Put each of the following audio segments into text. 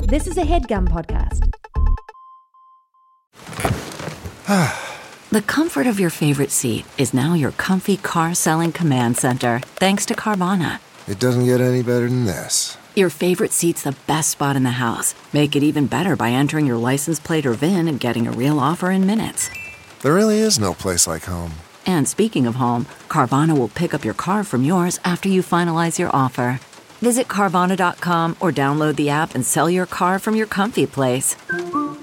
This is a HeadGum podcast. The comfort of your favorite seat is now your comfy car selling command center, thanks to Carvana. It doesn't get any better than this. Your favorite seat's the best spot in the house. Make it even better by entering your license plate or VIN and getting a real offer in minutes. There really is no place like home. And speaking of home, Carvana will pick up your car from yours after you finalize your offer. Visit Carvana.com or download the app and sell your car from your comfy place. 2,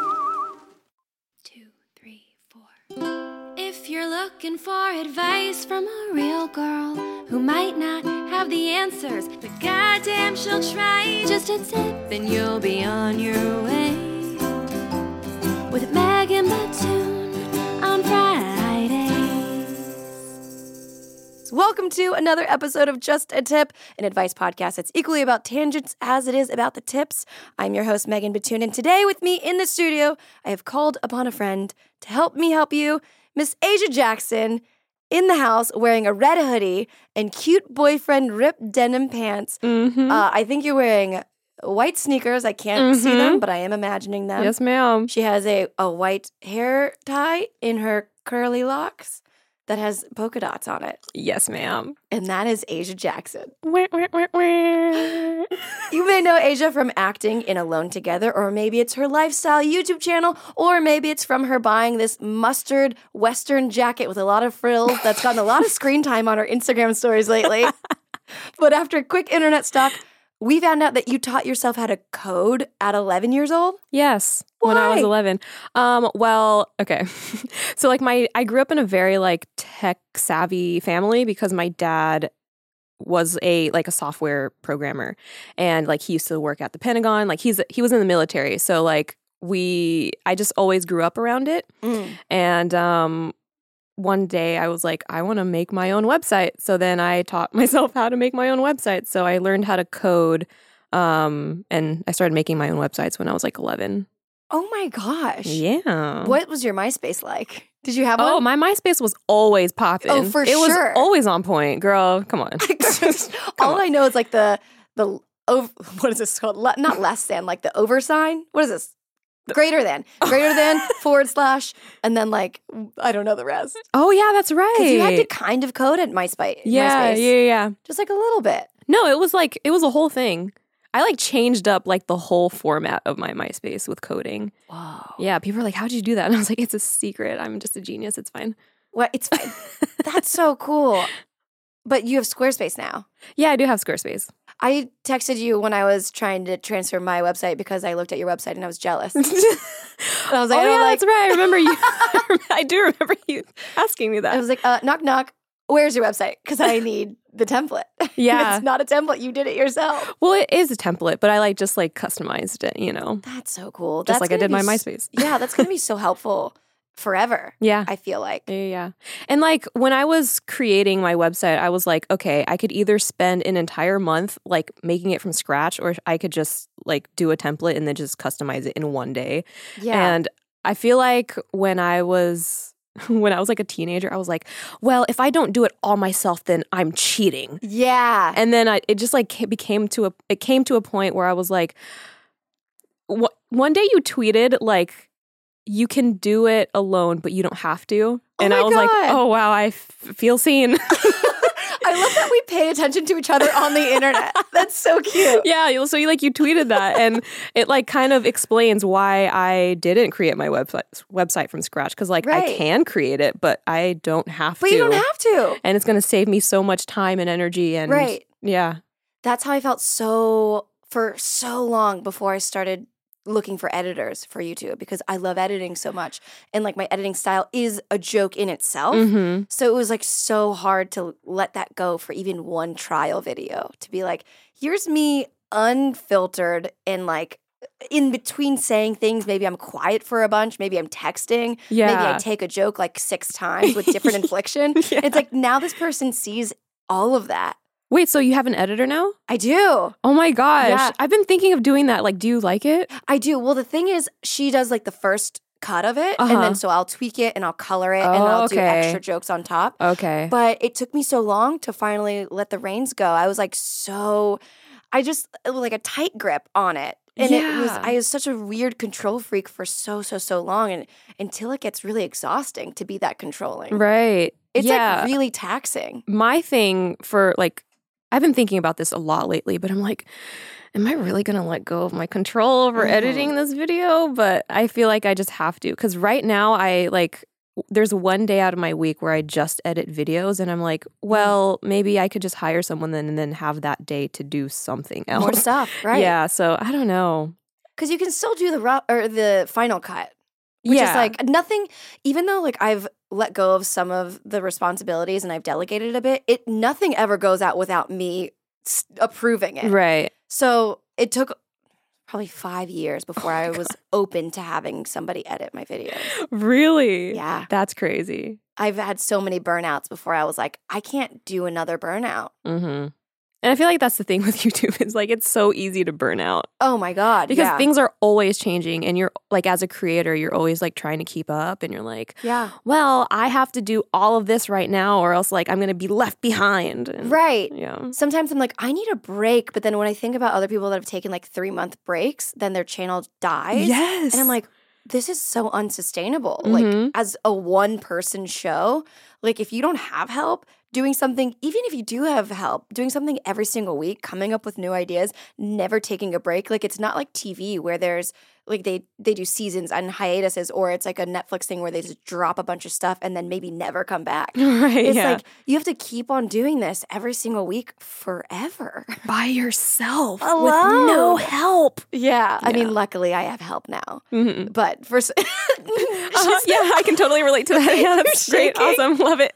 3, 4. If you're looking for advice from a real girl who might not have the answers, but goddamn she'll try, just a tip and you'll be on your way. With Megan Batoon on Fridays. Welcome to another episode of Just a Tip, an advice podcast that's equally about tangents as it is about the tips. I'm your host, Megan Batoon, and today with me in the studio, I have called upon a friend to help me help you, Miss Asia Jackson, in the house wearing a red hoodie and cute boyfriend ripped denim pants. I think you're wearing white sneakers. I can't see them, but I am imagining them. Yes, ma'am. She has a white hair tie in her curly locks that has polka dots on it. Yes, ma'am. And that is Asia Jackson. Wah, wah, wah, wah. You may know Asia from acting in Alone Together, or maybe it's her lifestyle YouTube channel, or maybe it's from her buying this mustard Western jacket with a lot of frills that's gotten a lot of screen time on her Instagram stories lately. But after a quick internet stalk, we found out that you taught yourself how to code at 11 years old? Yes, when I was Why? 11. Well, okay. So I grew up in a very tech savvy family because my dad was a software programmer, and he used to work at the Pentagon. He was in the military, so I just always grew up around it. And one day I was like, I want to make my own website. So then I taught myself how to make my own website. So I learned how to code, and I started making my own websites when I was 11. Oh my gosh. Yeah. What was your MySpace like? Did you have one? Oh, my MySpace was always popping. Oh, for it sure. It was always on point, girl. Come on. All I know is what is this called? Not less than, the over sign. What is this? Greater than, / and then I don't know the rest. Oh yeah, that's right. Because you had to kind of code at MySpace. Yeah. Just a little bit. No, it was a whole thing. I changed up the whole format of my MySpace with coding. Wow. Yeah, people were like, "How'd you do that?" And I was like, "It's a secret. I'm just a genius. It's fine." Well, it's fine. That's so cool. But you have Squarespace now. Yeah, I do have Squarespace. I texted you when I was trying to transfer my website because I looked at your website and I was jealous. And I was like, that's right. I remember you. I do remember you asking me that. I was like, knock, knock. Where's your website? Because I need the template. Yeah. It's not a template. You did it yourself. Well, it is a template, but I just customized it, That's so cool. Just That's like I did my gonna be MySpace. Yeah, that's going to be so helpful forever. Yeah. I feel like. Yeah. And when I was creating my website, I was like, okay, I could either spend an entire month making it from scratch, or I could just do a template and then just customize it in one day. Yeah. And I feel like when I was a teenager, I was like, well, if I don't do it all myself, then I'm cheating. Yeah. And then it just came to a point where I was like, one day you tweeted you can do it alone, but you don't have to. And I was like, oh, wow, I feel seen. I love that we pay attention to each other on the internet. That's so cute. Yeah, so you tweeted that, and it kind of explains why I didn't create my website from scratch, because I can create it, but I don't have to. But you don't have to. And it's going to save me so much time and energy. And yeah. That's how I felt for so long before I started looking for editors for YouTube, because I love editing so much, and my editing style is a joke in itself. So it was so hard to let that go for even one trial video, to be here's me unfiltered and in between saying things. Maybe I'm quiet for a bunch, maybe I'm texting, maybe I take a joke 6 times with different inflection. It's now this person sees all of that. Wait, so you have an editor now? I do. Oh my gosh. Yeah. I've been thinking of doing that. Do you like it? I do. Well, the thing is, she does the first cut of it, and then so I'll tweak it and I'll color it, and I'll do extra jokes on top. Okay. But it took me so long to finally let the reins go. I was I just like a tight grip on it. And I was such a weird control freak for so long, and until it gets really exhausting to be that controlling. Right. It's like really taxing. My thing for like, I've been thinking about this a lot lately, but I'm like, am I really going to let go of my control over editing this video? But I feel like I just have to. Because right now, there's one day out of my week where I just edit videos, and I'm like, well, maybe I could just hire someone and then have that day to do something else. More stuff, right? Yeah, so I don't know. Because you can still do the final cut. Which is like nothing, even though like I've let go of some of the responsibilities and I've delegated a bit, nothing ever goes out without me approving it. Right. So it took probably 5 years before I was open to having somebody edit my videos. Really? Yeah. That's crazy. I've had so many burnouts before I was like, I can't do another burnout. Mm-hmm. And I feel like that's the thing with YouTube is like it's so easy to burn out. Oh my God. Because things are always changing, and you're like, as a creator, you're always like trying to keep up, and you're like, well, I have to do all of this right now or else like I'm going to be left behind. And, right. Yeah. Sometimes I'm like, I need a break. But then when I think about other people that have taken like 3-month breaks, then their channel dies. Yes. And I'm like, this is so unsustainable. Mm-hmm. Like as a one-person show, like if you don't have help, doing something, even if you do have help, doing something every single week, coming up with new ideas, never taking a break. Like it's not like TV where there's like they do seasons and hiatuses, or it's like a Netflix thing where they just drop a bunch of stuff and then maybe never come back. Right. It's like you have to keep on doing this every single week forever. By yourself. Alone. With no help. Yeah. I mean, luckily I have help now. Mm-hmm. But for Yeah, I can totally relate to that. Yeah, that's great. Awesome. Love it.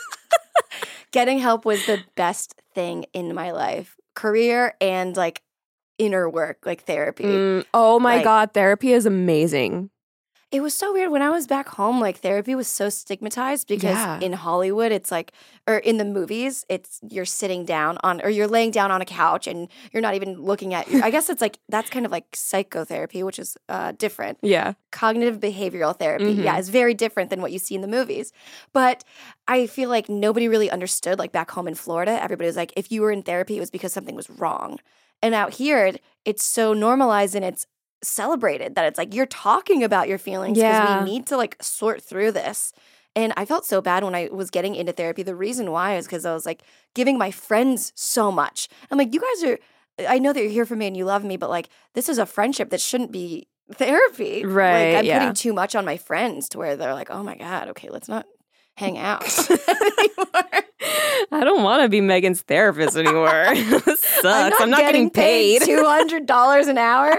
Getting help was the best thing in my life. Career and like inner work, like therapy. Oh my God, therapy is amazing. It was so weird when I was back home. Like therapy was so stigmatized because in Hollywood, it's like, or in the movies, it's you're sitting down on, or you're laying down on a couch and you're not even looking at. I guess it's like that's kind of like psychotherapy, which is different. Yeah, cognitive behavioral therapy, is very different than what you see in the movies. But I feel like nobody really understood. Like back home in Florida, everybody was like, if you were in therapy, it was because something was wrong. And out here, it's so normalized and it's celebrated that it's like you're talking about your feelings because we need to like sort through this. And I felt so bad when I was getting into therapy. The reason why is because I was like giving my friends so much. I'm like, you guys are, I know that you're here for me and you love me, but like this is a friendship that shouldn't be therapy. Right. Like I'm putting too much on my friends to where they're like, oh my God, okay, let's not hang out anymore. I don't want to be Megan's therapist anymore. This sucks. I'm not getting paid. $200 an hour.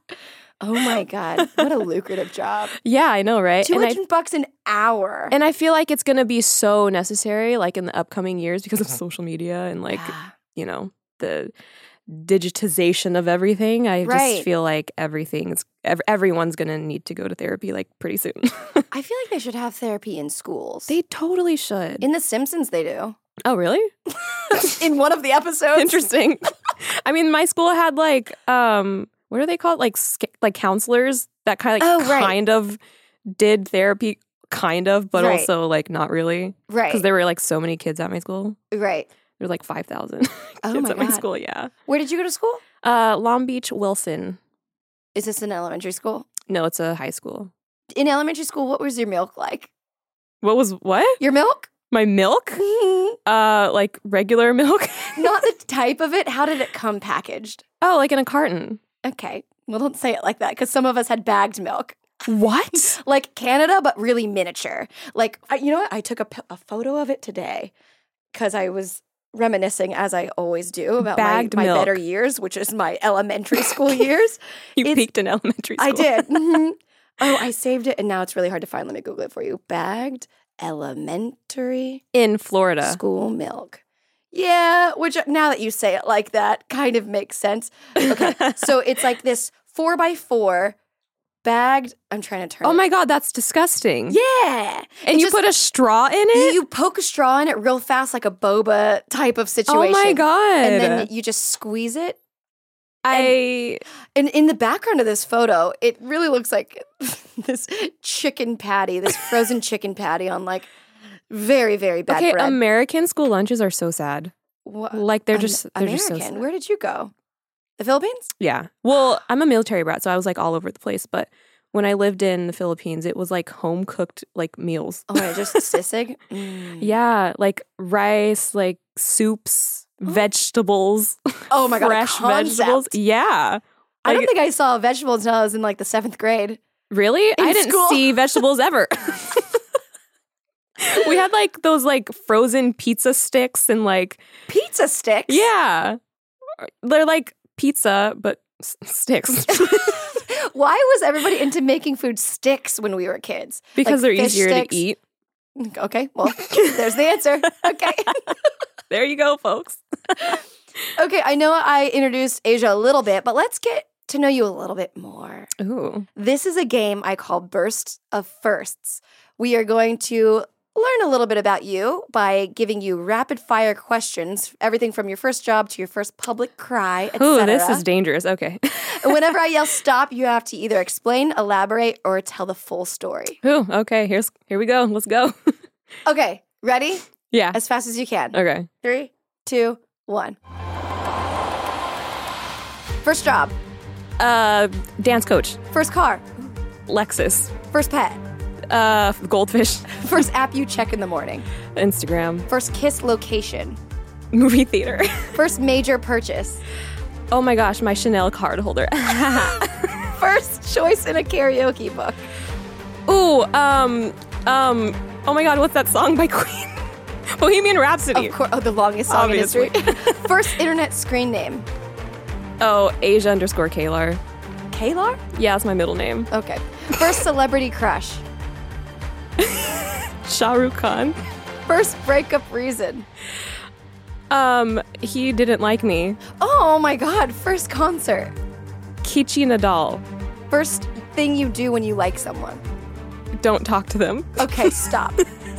Oh my God. What a lucrative job. Yeah, I know, right? $200 an hour. And I feel like it's going to be so necessary like in the upcoming years because of social media and like, you know, the digitization of everything. I just feel like everyone's going to need to go to therapy like pretty soon. I feel like they should have therapy in schools. They totally should. In The Simpsons, they do. Oh, really? In one of the episodes. Interesting. I mean, my school had like, what are they called? Like counselors that kind of did therapy, kind of, but also like not really. Right. Because there were like so many kids at my school. Right. There were like 5,000 kids at my school, yeah. Where did you go to school? Long Beach, Wilson. Is this an elementary school? No, it's a high school. In elementary school, what was your milk like? What? Your milk? My milk? Like regular milk? Not the type of it. How did it come packaged? Oh, like in a carton. Okay. Well, don't say it like that because some of us had bagged milk. What? Like Canada, but really miniature. Like, you know what? I took a photo of it today because I was reminiscing, as I always do, about my better years, which is my elementary school years. You peaked in elementary school. I did. Mm-hmm. Oh, I saved it, and now it's really hard to find. Let me Google it for you. Bagged elementary in Florida school milk. Yeah, which now that you say it like that, kind of makes sense. Okay, so it's like this 4x4 bagged. I'm trying to turn. Oh my God, that's disgusting. Yeah, and you put a straw in it. You poke a straw in it real fast, like a boba type of situation. Oh my God! And then you just squeeze it. And in the background of this photo, it really looks like this chicken patty, this frozen chicken patty on like very, very bad bread. American school lunches are so sad. What? Like they're just American. so sad. Where did you go? The Philippines? Yeah. Well, I'm a military brat, so I was like all over the place. But when I lived in the Philippines, it was like home cooked like meals. Oh, yeah, just sisig? Mm. Yeah, like rice, like soups, vegetables. Oh my God, a fresh vegetables. concept. Yeah. I don't Like, think I saw a vegetable until I was in like the 7th grade. really? I didn't school. see vegetables ever. We had like those like frozen pizza sticks and like Pizza sticks? yeah, they're like pizza but sticks Why was everybody into making food sticks when we were kids? because Like they're fish easier sticks? to eat. Okay, well, there's the answer. Okay. There you go, folks. Okay, I know I introduced Asia a little bit, but let's get to know you a little bit more. Ooh, This is a game I call Bursts of Firsts. We are going to learn a little bit about you by giving you rapid fire questions, everything from your first job to your first public cry, etc. ooh, this is dangerous. Okay. Whenever I yell stop, you have to either explain, elaborate, or tell the full story. Ooh, okay. Here we go. Let's go. Okay, ready? Yeah. As fast as you can. Okay. 3, 2, 1. First job, Dance coach, first car, Lexus, first pet, goldfish, first app you check in the morning, Instagram, first kiss location, movie theater. first major purchase, Oh my gosh, my Chanel card holder. first choice in a karaoke book, Ooh, oh my god, what's that song by Queen? Bohemian Rhapsody. of course, the longest song Obviously. in history, first internet screen name, Oh, Asia_Kalar. Kalar? Yeah, that's my middle name. Okay, first celebrity crush, Shah Rukh Khan. first breakup reason, He didn't like me. oh my god, first concert, Kichi Nadal. first thing you do when you like someone. Don't talk to them. Okay, stop.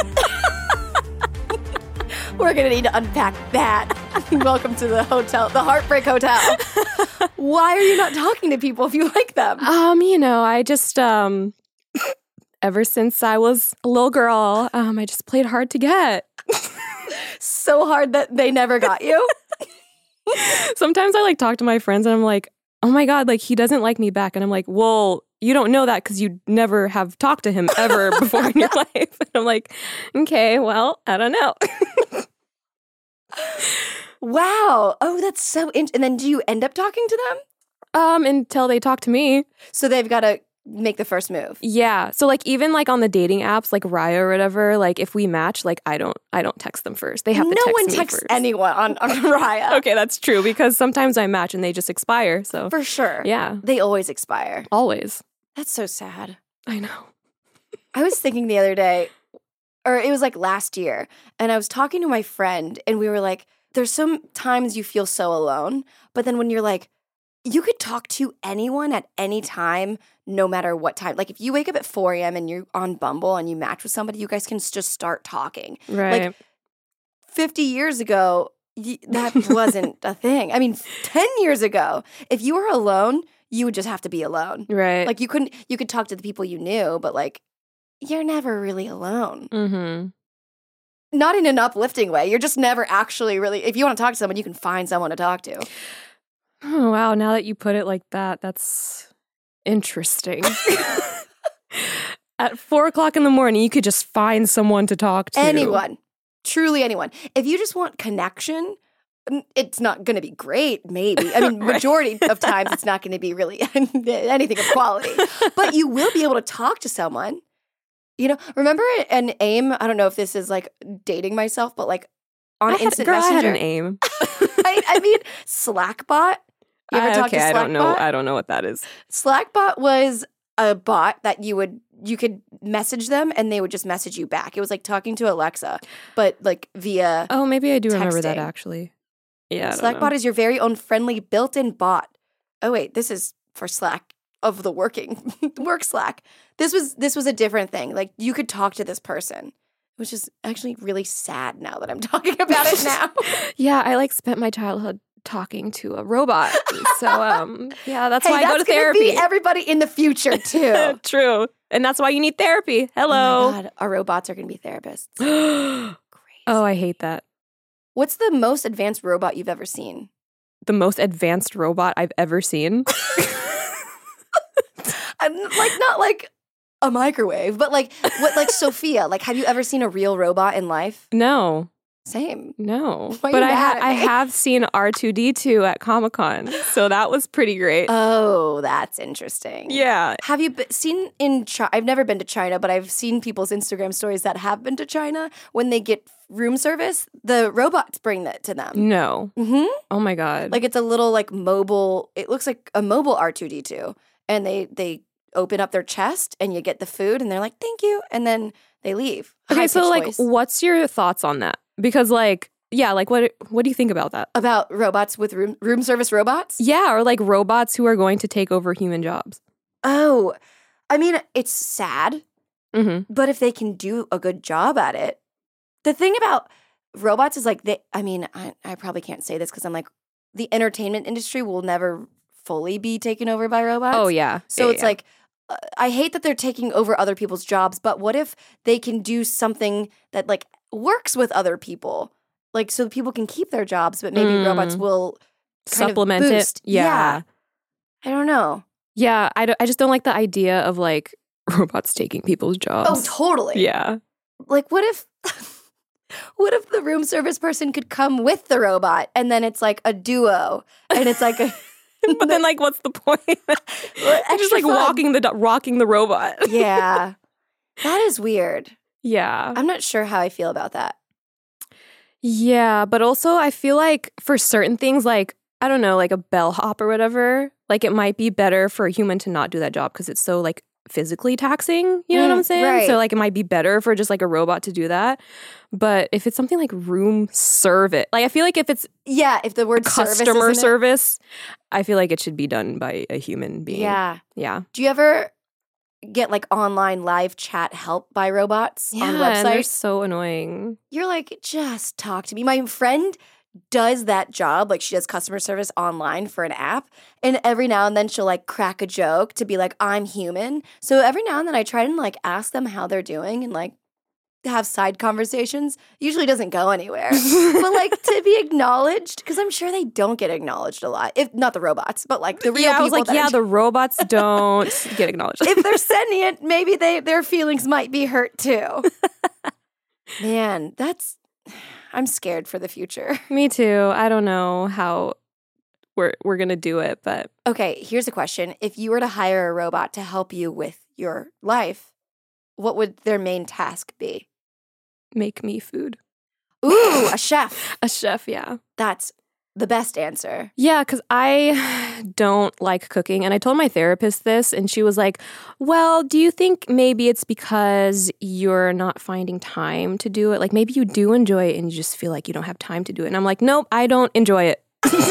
We're gonna need to unpack that. Welcome to the hotel, the Heartbreak Hotel. Why are you not talking to people if you like them? I just ever since I was a little girl, I just played hard to get. So hard that they never got you. Sometimes I like talk to my friends and I'm like, oh my god, like he doesn't like me back, and I'm like, well, you don't know that because you never have talked to him ever before in your life. And I'm like, okay, well, I don't know. Wow. Oh, that's so interesting. And then do you end up talking to them? Until they talk to me. So they've got to make the first move. Yeah. So like even like on the dating apps, like Raya or whatever, like if we match, like I don't text them first. They have to No text one me texts first. anyone on Raya. Okay, that's true because sometimes I match and they just expire. So For sure. yeah, They always expire. always. That's so sad. I know. I was thinking the other day, or it was like last year, and I was talking to my friend, and we were like, there's some times you feel so alone, but then when you're like, you could talk to anyone at any time, no matter what time. Like if you wake up at 4 a.m. and you're on Bumble and you match with somebody, you guys can just start talking. Right. Like 50 years ago, that wasn't a thing. I mean, 10 years ago, if you were alone, you would just have to be alone. right. Like you could talk to the people you knew, but like you're never really alone. mm-hmm. Not in an uplifting way. You're just never actually really, if you want to talk to someone, you can find someone to talk to. Oh, wow. Now that you put it like that, that's interesting. At 4:00 in the morning, you could just find someone to talk to. Anyone. Truly anyone. If you just want connection, it's not going to be great, maybe. I mean, Right. majority of times it's not going to be really anything of quality. But you will be able to talk to someone. You know, remember an AIM? I don't know if this is like dating myself, but like on Instant I Messenger. had an aim. I mean, Slackbot. You ever talk to okay, Slackbot? I don't know what that is. Slackbot was a bot that you could message them and they would just message you back. It was like talking to Alexa, but like via Oh, maybe I do remember that texting. actually. Yeah. I don't know. Slackbot is your very own friendly built-in bot. Oh wait, this is for Slack of the work Slack. This was a different thing. Like you could talk to this person, which is actually really sad now that I'm talking about it now. Yeah, I like spent my childhood talking to a robot. So yeah, that's Hey, why I go to that's gonna therapy. be everybody in the future too. True. And that's why you need therapy. Oh Hello. my God, our robots are going to be therapists. Oh, I hate that. What's the most advanced robot you've ever seen? the most advanced robot I've ever seen. I'm like not like a microwave, but like what like Sophia. Like, have you ever seen a real robot in life? No. Same. No. Why are But you mad at I me? have seen R2D2 at Comic-Con. So that was pretty great. Oh, that's interesting. Yeah. Have you seen in China? I've never been to China, but I've seen people's Instagram stories that have been to China. When they get room service, the robots bring that to them. No. Mm-hmm. Oh my God. Like it's a little like mobile. It looks like a mobile R2D2, and they open up their chest, and you get the food, and they're like, "Thank you," and then they leave. Okay, so High-pitched like, voice. what's your thoughts on that? Because like, yeah, like what do you think about that? About robots with room service robots? Yeah, or like robots who are going to take over human jobs. Oh, I mean, it's sad, Mm-hmm. but if they can do a good job at it, the thing about robots is like I probably can't say this because I'm like the entertainment industry will never fully be taken over by robots. Oh yeah. So Yeah, it's yeah. like, I hate that they're taking over other people's jobs, but what if they can do something that like works with other people? Like, so people can keep their jobs, but maybe robots will kind supplement of it. boost. Yeah. I don't know. Yeah, I just don't like the idea of like robots taking people's jobs. Oh, totally. Yeah. Like, what if the room service person could come with the robot and then it's like a duo and it's like a But then like what's the point? They're just like fun. rocking the robot. Yeah. That is weird. Yeah. I'm not sure how I feel about that. Yeah, but also I feel like for certain things, like, I don't know, like a bellhop or whatever, like it might be better for a human to not do that job because it's so like physically taxing, you know what I'm saying? right. So like it might be better for just like a robot to do that. But if it's something like room service, like I feel like if it's Yeah, if the word customer service, service, I feel like it should be done by a human being. Yeah. Yeah. Do you ever get like online live chat help by robots on And they're websites? so annoying. You're like, just talk to me. My friend does that job. Like, she does customer service online for an app. And every now and then she'll like crack a joke to be like, I'm human. So every now and then I try and like ask them how they're doing and like have side conversations. Usually doesn't go anywhere. But like to be acknowledged, because I'm sure they don't get acknowledged a lot. If not the robots, but like the real Yeah, people. I was like, that yeah, are the robots don't get acknowledged. if they're sentient, maybe their feelings might be hurt too. Man, I'm scared for the future. Me too. I don't know how we're gonna do it, but Okay, here's a question. If you were to hire a robot to help you with your life, what would their main task be? make me food. Ooh, a chef. A chef, yeah. That's the best answer. Yeah, because I don't like cooking. And I told my therapist this, and she was like, well, do you think maybe it's because you're not finding time to do it? Like maybe you do enjoy it and you just feel like you don't have time to do it. And I'm like, nope, I don't enjoy it.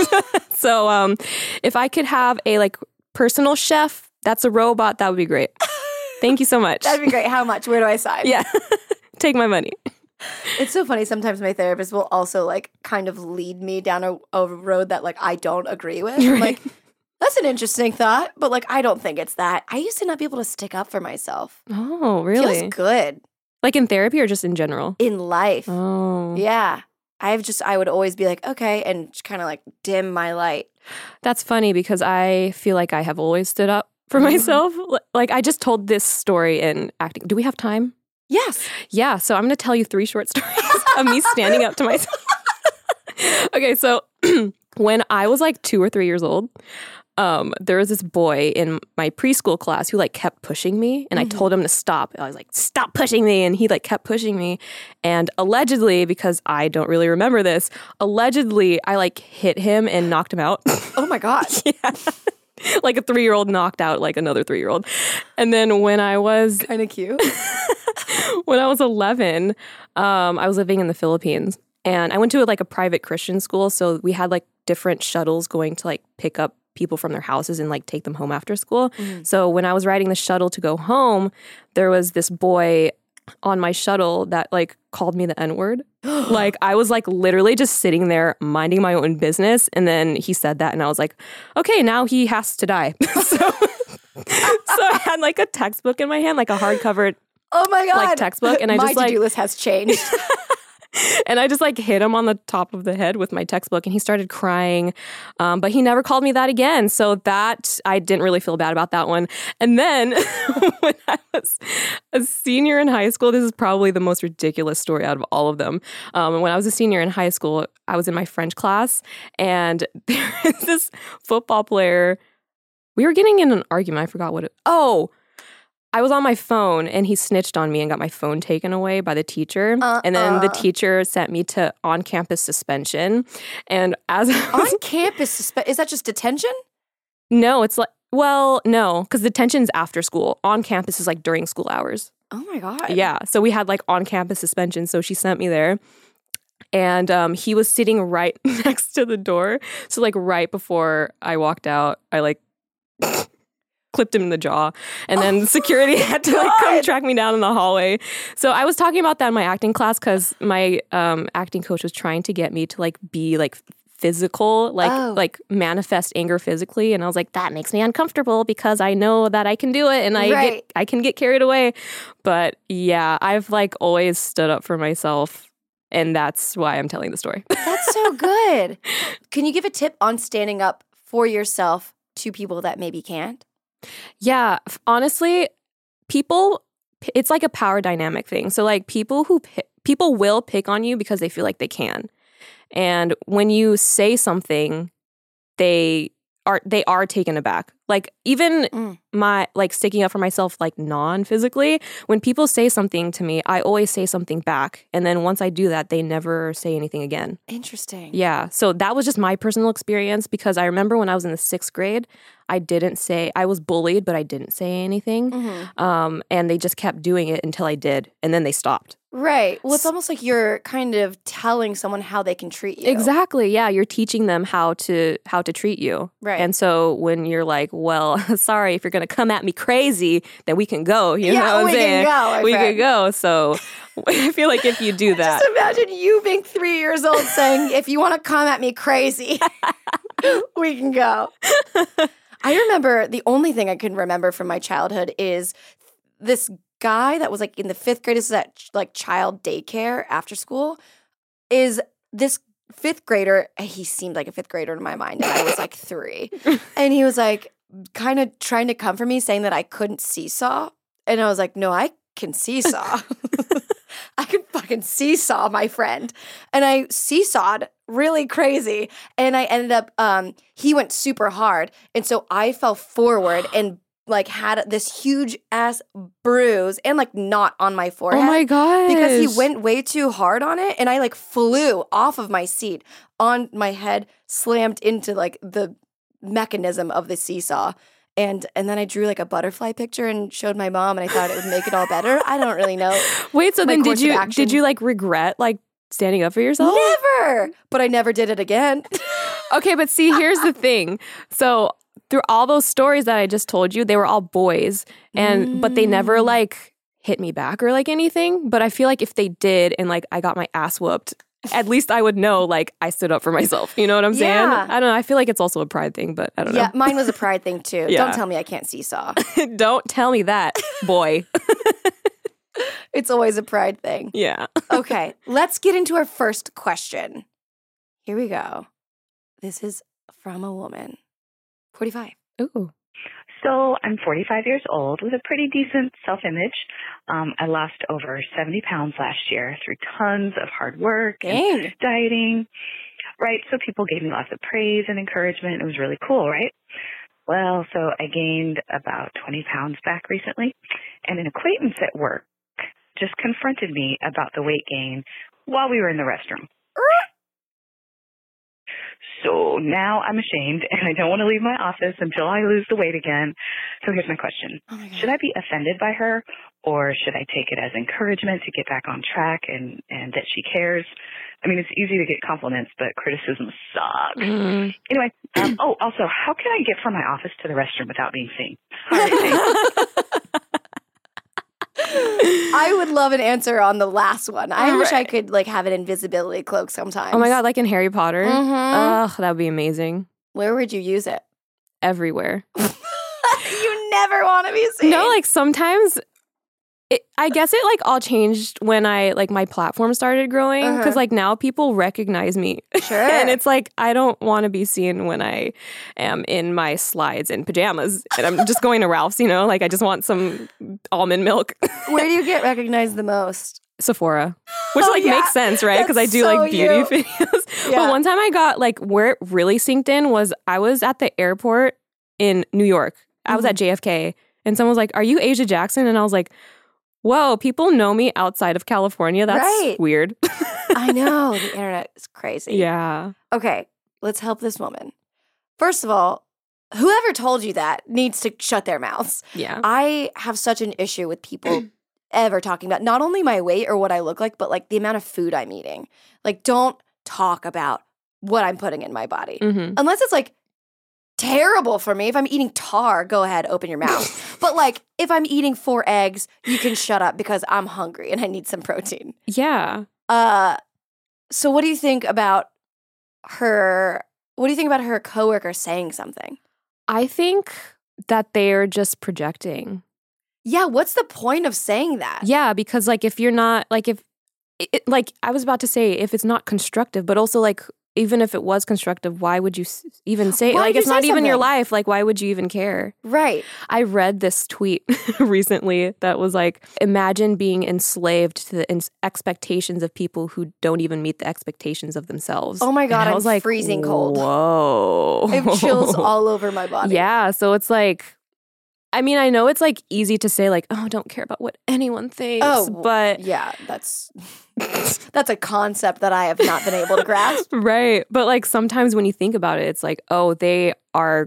So if I could have a like personal chef that's a robot, that would be great. Thank you so much. That'd be great. How much? Where do I sign? Yeah. Take my money. It's so funny. Sometimes my therapist will also like kind of lead me down a road that like I don't agree with. I'm like, that's an interesting thought, but like I don't think it's that. I used to not be able to stick up for myself. Oh, really? Feels good Like in therapy or just in general? in life. Oh. Yeah. I would always be like, okay, and kind of like dim my light. That's funny because I feel like I have always stood up for myself. Like I just told this story in acting. Do we have time? Yes. Yeah, so I'm going to tell you 3 short stories of me standing up to myself. Okay, so when I was like 2 or 3 years old, there was this boy in my preschool class who like kept pushing me, and I told him to stop. I was like, stop pushing me, and he like kept pushing me. And allegedly, because I don't really remember this, allegedly I like hit him and knocked him out. Oh my God. Yeah. Like a 3-year-old knocked out like another 3-year-old. And then when I was Kind of cute. when I was 11, I was living in the Philippines, and I went to like a private Christian school. So we had like different shuttles going to like pick up people from their houses and like take them home after school. So when I was riding the shuttle to go home, there was this boy on my shuttle that like called me the N-word. Like I was like literally just sitting there minding my own business, and then he said that, and I was like, okay, now he has to die. So I had like a textbook in my hand, like a hardcover Oh my God. like textbook, and I my just like to-do list has changed. And I just like hit him on the top of the head with my textbook and he started crying. But he never called me that again. So that I didn't really feel bad about that one. And then when I was a senior in high school, this is probably the most ridiculous story out of all of them. When I was a senior in high school, I was in my French class and there was this football player. We were getting in an argument. I forgot what I was on my phone and he snitched on me and got my phone taken away by the teacher. And then the teacher sent me to on-campus suspension. And as On-campus suspension? Is that just detention? No, it's like, well, no, because detention's after school. On-campus is like during school hours. Oh my God. Yeah. So we had like on-campus suspension. So she sent me there. And he was sitting right next to the door. So like right before I walked out, I like clipped him in the jaw. And then security had to like come track me down in the hallway. So I was talking about that in my acting class because my acting coach was trying to get me to like be like physical, like manifest anger physically. And I was like, that makes me uncomfortable because I know that I can do it and I can get carried away. But yeah, I've like always stood up for myself. And that's why I'm telling the story. That's so good. Can you give a tip on standing up for yourself to people that maybe can't? Yeah, honestly, it's like a power dynamic thing. So like people will pick on you because they feel like they can. And when you say something, they are taken aback. Like even my like sticking up for myself like non-physically, when people say something to me, I always say something back. And then once I do that, they never say anything again. Interesting. Yeah. So that was just my personal experience because I remember when I was in the 6th grade, I was bullied, but I didn't say anything. Mm-hmm. And they just kept doing it until I did. And then they stopped. Right. Well, it's almost like you're kind of telling someone how they can treat you. Exactly. Yeah. You're teaching them how to treat you. Right. And so when you're like, well, sorry, if you're going to come at me crazy, then we can go. You know what I'm saying? We can go. So I feel like if you do that. Just imagine you being 3 years old saying, if you want to come at me crazy, we can go. I remember the only thing I can remember from my childhood is this guy that was like in the 5th grade, this is at like child daycare after school, is this 5th grader. He seemed like a 5th grader in my mind, and I was like 3. And he was like kind of trying to comfort me, saying that I couldn't seesaw. And I was like, no, I can seesaw. I can fucking seesaw, my friend. And I seesawed really crazy. And I ended up, he went super hard. And so I fell forward and like had this huge ass bruise and like knot on my forehead. Oh my gosh. Because he went way too hard on it. And I like flew off of my seat on my head, slammed into like the mechanism of the seesaw. And then I drew like a butterfly picture and showed my mom, and I thought it would make it all better. I don't really know. Wait, so then did you like regret like standing up for yourself? Never. But I never did it again. Okay, but see, here's the thing. So through all those stories that I just told you, they were all boys, but they never like hit me back or like anything. But I feel like if they did and like I got my ass whooped, at least I would know like I stood up for myself. You know what I'm saying? Yeah. I don't know. I feel like it's also a pride thing, but I don't know. Yeah, mine was a pride thing too. Yeah. Don't tell me I can't seesaw. Don't tell me that, boy. It's always a pride thing. Yeah. Okay, let's get into our first question. Here we go. This is from a woman, 45. Ooh. So I'm 45 years old with a pretty decent self-image. I lost over 70 pounds last year through tons of hard work and dieting. Right, so people gave me lots of praise and encouragement. It was really cool, right? Well, so I gained about 20 pounds back recently, and an acquaintance at work just confronted me about the weight gain while we were in the restroom. So now I'm ashamed, and I don't want to leave my office until I lose the weight again. So here's my question. Oh my God. Should I be offended by her, or should I take it as encouragement to get back on track and that she cares? I mean, it's easy to get compliments, but criticism sucks. Anyway, also, how can I get from my office to the restroom without being seen? All right, thanks. I would love an answer on the last one. I wish I could like have an invisibility cloak sometimes. Oh my God, like in Harry Potter? Ugh, that would be amazing. Where would you use it? Everywhere. You never want to be seen. No, like sometimes I guess it like all changed when I like my platform started growing because like now people recognize me. Sure. And it's like I don't want to be seen when I am in my slides and pajamas and I'm just going to Ralph's, you know, like I just want some almond milk. Where do you get recognized the most? Sephora, which makes sense, right? Because I do so like beauty videos. But one time I got like where it really synced in was I was at the airport in New York. I was at JFK and someone was like, "Are you Asia Jackson?" And I was like, whoa, people know me outside of California. That's weird. I know. The internet is crazy. Yeah. Okay, let's help this woman. First of all, whoever told you that needs to shut their mouths. Yeah. I have such an issue with people ever talking about not only my weight or what I look like, but like the amount of food I'm eating. Like, don't talk about what I'm putting in my body. Unless it's like terrible for me. If I'm eating tar, go ahead, open your mouth. But like if I'm eating 4 eggs, you can shut up because I'm hungry and I need some protein. Yeah. So what do you think about her? What do you think about her coworker saying something? I think that they're just projecting. Yeah, what's the point of saying that? Yeah, because like if you're not like if like I was about to say if it's not constructive, but also like even if it was constructive, why would you even say like it's not even your life? Like why would you even care? Right. I read this tweet recently that was like, imagine being enslaved to the expectations of people who don't even meet the expectations of themselves. Oh my God, I was like, freezing cold. Whoa. I have chills all over my body. Yeah, so it's like, I mean, I know it's like easy to say like, oh, don't care about what anyone thinks, but yeah, that's a concept that I have not been able to grasp. Right. But like sometimes when you think about it, it's like, oh, they are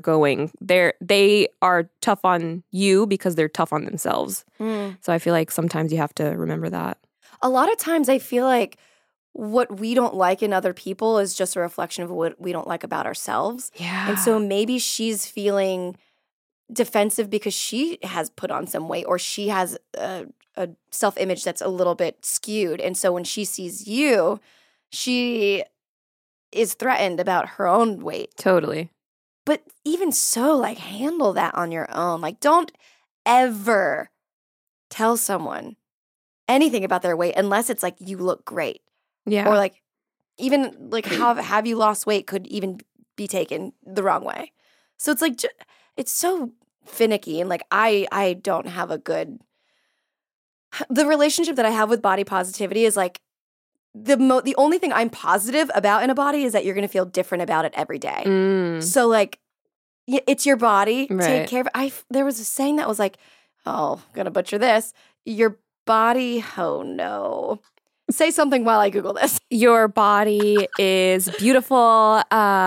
tough on you because they're tough on themselves. So I feel like sometimes you have to remember that. A lot of times I feel like what we don't like in other people is just a reflection of what we don't like about ourselves. Yeah. And so maybe she's feeling defensive because she has put on some weight or she has a self-image that's a little bit skewed. And so when she sees you, she is threatened about her own weight. Totally. But even so, like, handle that on your own. Like, don't ever tell someone anything about their weight unless it's like you look great. Yeah. Or like even like have you lost weight could even be taken the wrong way. So it's like it's so finicky and like I don't have a good the relationship that I have with body positivity is like the only thing I'm positive about in a body is that you're going to feel different about it every day. So like it's your body, take care of it. There was a saying that was like, oh, I'm going to butcher this. Your body, oh no. Say something while I Google this. Your body is beautiful.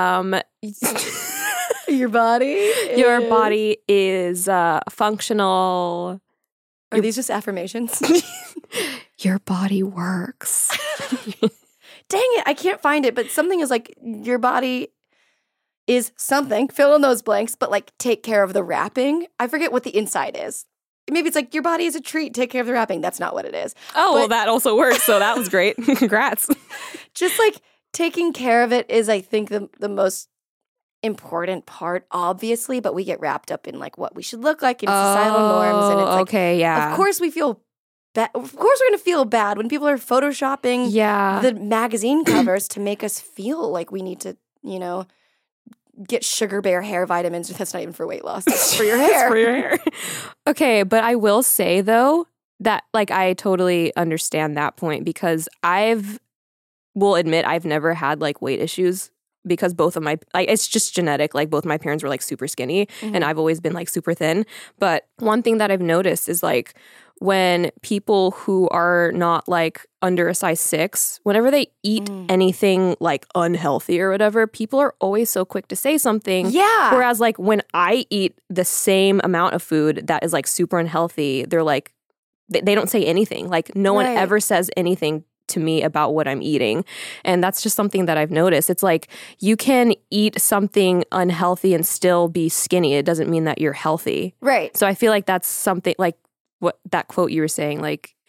Your body is functional. Are these just affirmations? Your body works. Dang it, I can't find it, but something is like, your body is something, fill in those blanks, but like take care of the wrapping. I forget what the inside is. Maybe it's like, your body is a treat, take care of the wrapping. That's not what it is. Oh, well, that also works, so that was great. Congrats. Just like taking care of it is, I think, the most important part, obviously, but we get wrapped up in like what we should look like in societal norms. And it's like, okay, yeah. Of course we feel bad. Of course we're going to feel bad when people are photoshopping the magazine covers to make us feel like we need to, you know, get Sugar Bear hair vitamins. That's not even for weight loss. That's for your hair. It's for your hair. Okay, but I will say though that like I totally understand that point because will admit I've never had like weight issues because both of my like it's just genetic. Like both my parents were like super skinny and I've always been like super thin. But one thing that I've noticed is like when people who are not like under a size 6, whenever they eat anything like unhealthy or whatever, people are always so quick to say something. Yeah. Whereas like when I eat the same amount of food that is like super unhealthy, they're like, they don't say anything. Like no one ever says anything to me about what I'm eating. And that's just something that I've noticed. It's like you can eat something unhealthy and still be skinny. It doesn't mean that you're healthy. Right. So I feel like that's something like what that quote you were saying, like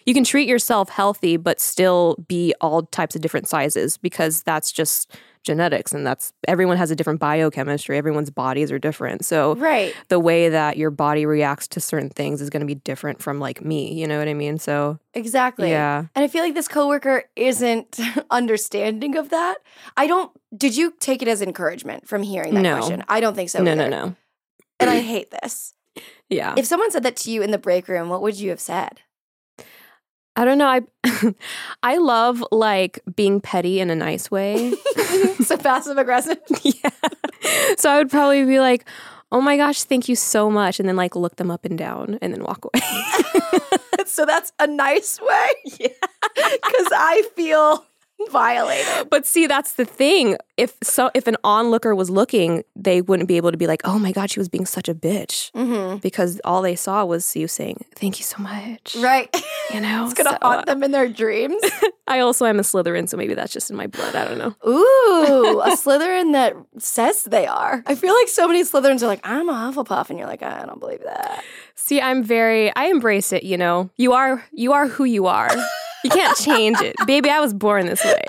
you can treat yourself healthy, but still be all types of different sizes because that's just genetics, and that's everyone has a different biochemistry. Everyone's bodies are different. So the way that your body reacts to certain things is going to be different from like me. You know what I mean? So exactly. Yeah. And I feel like this coworker isn't understanding of that. Did you take it as encouragement from hearing that question? I don't think so. No, either. no. And I hate this. Yeah. If someone said that to you in the break room, what would you have said? I don't know. I love like being petty in a nice way. So passive aggressive. Yeah. So I would probably be like, "Oh my gosh, thank you so much," and then like look them up and down and then walk away. So that's a nice way. Yeah. Because I feel violated. But see, that's the thing. If an onlooker was looking, they wouldn't be able to be like, "Oh my God, she was being such a bitch," because all they saw was you saying, "Thank you so much." Right. You know, it's gonna haunt them in their dreams. I also am a Slytherin, so maybe that's just in my blood. I don't know. Ooh, a Slytherin that says they are. I feel like so many Slytherins are like, "I'm a Hufflepuff," and you're like, "I don't believe that." See, I embrace it. You know, you are who you are. You can't change it. Baby, I was born this way.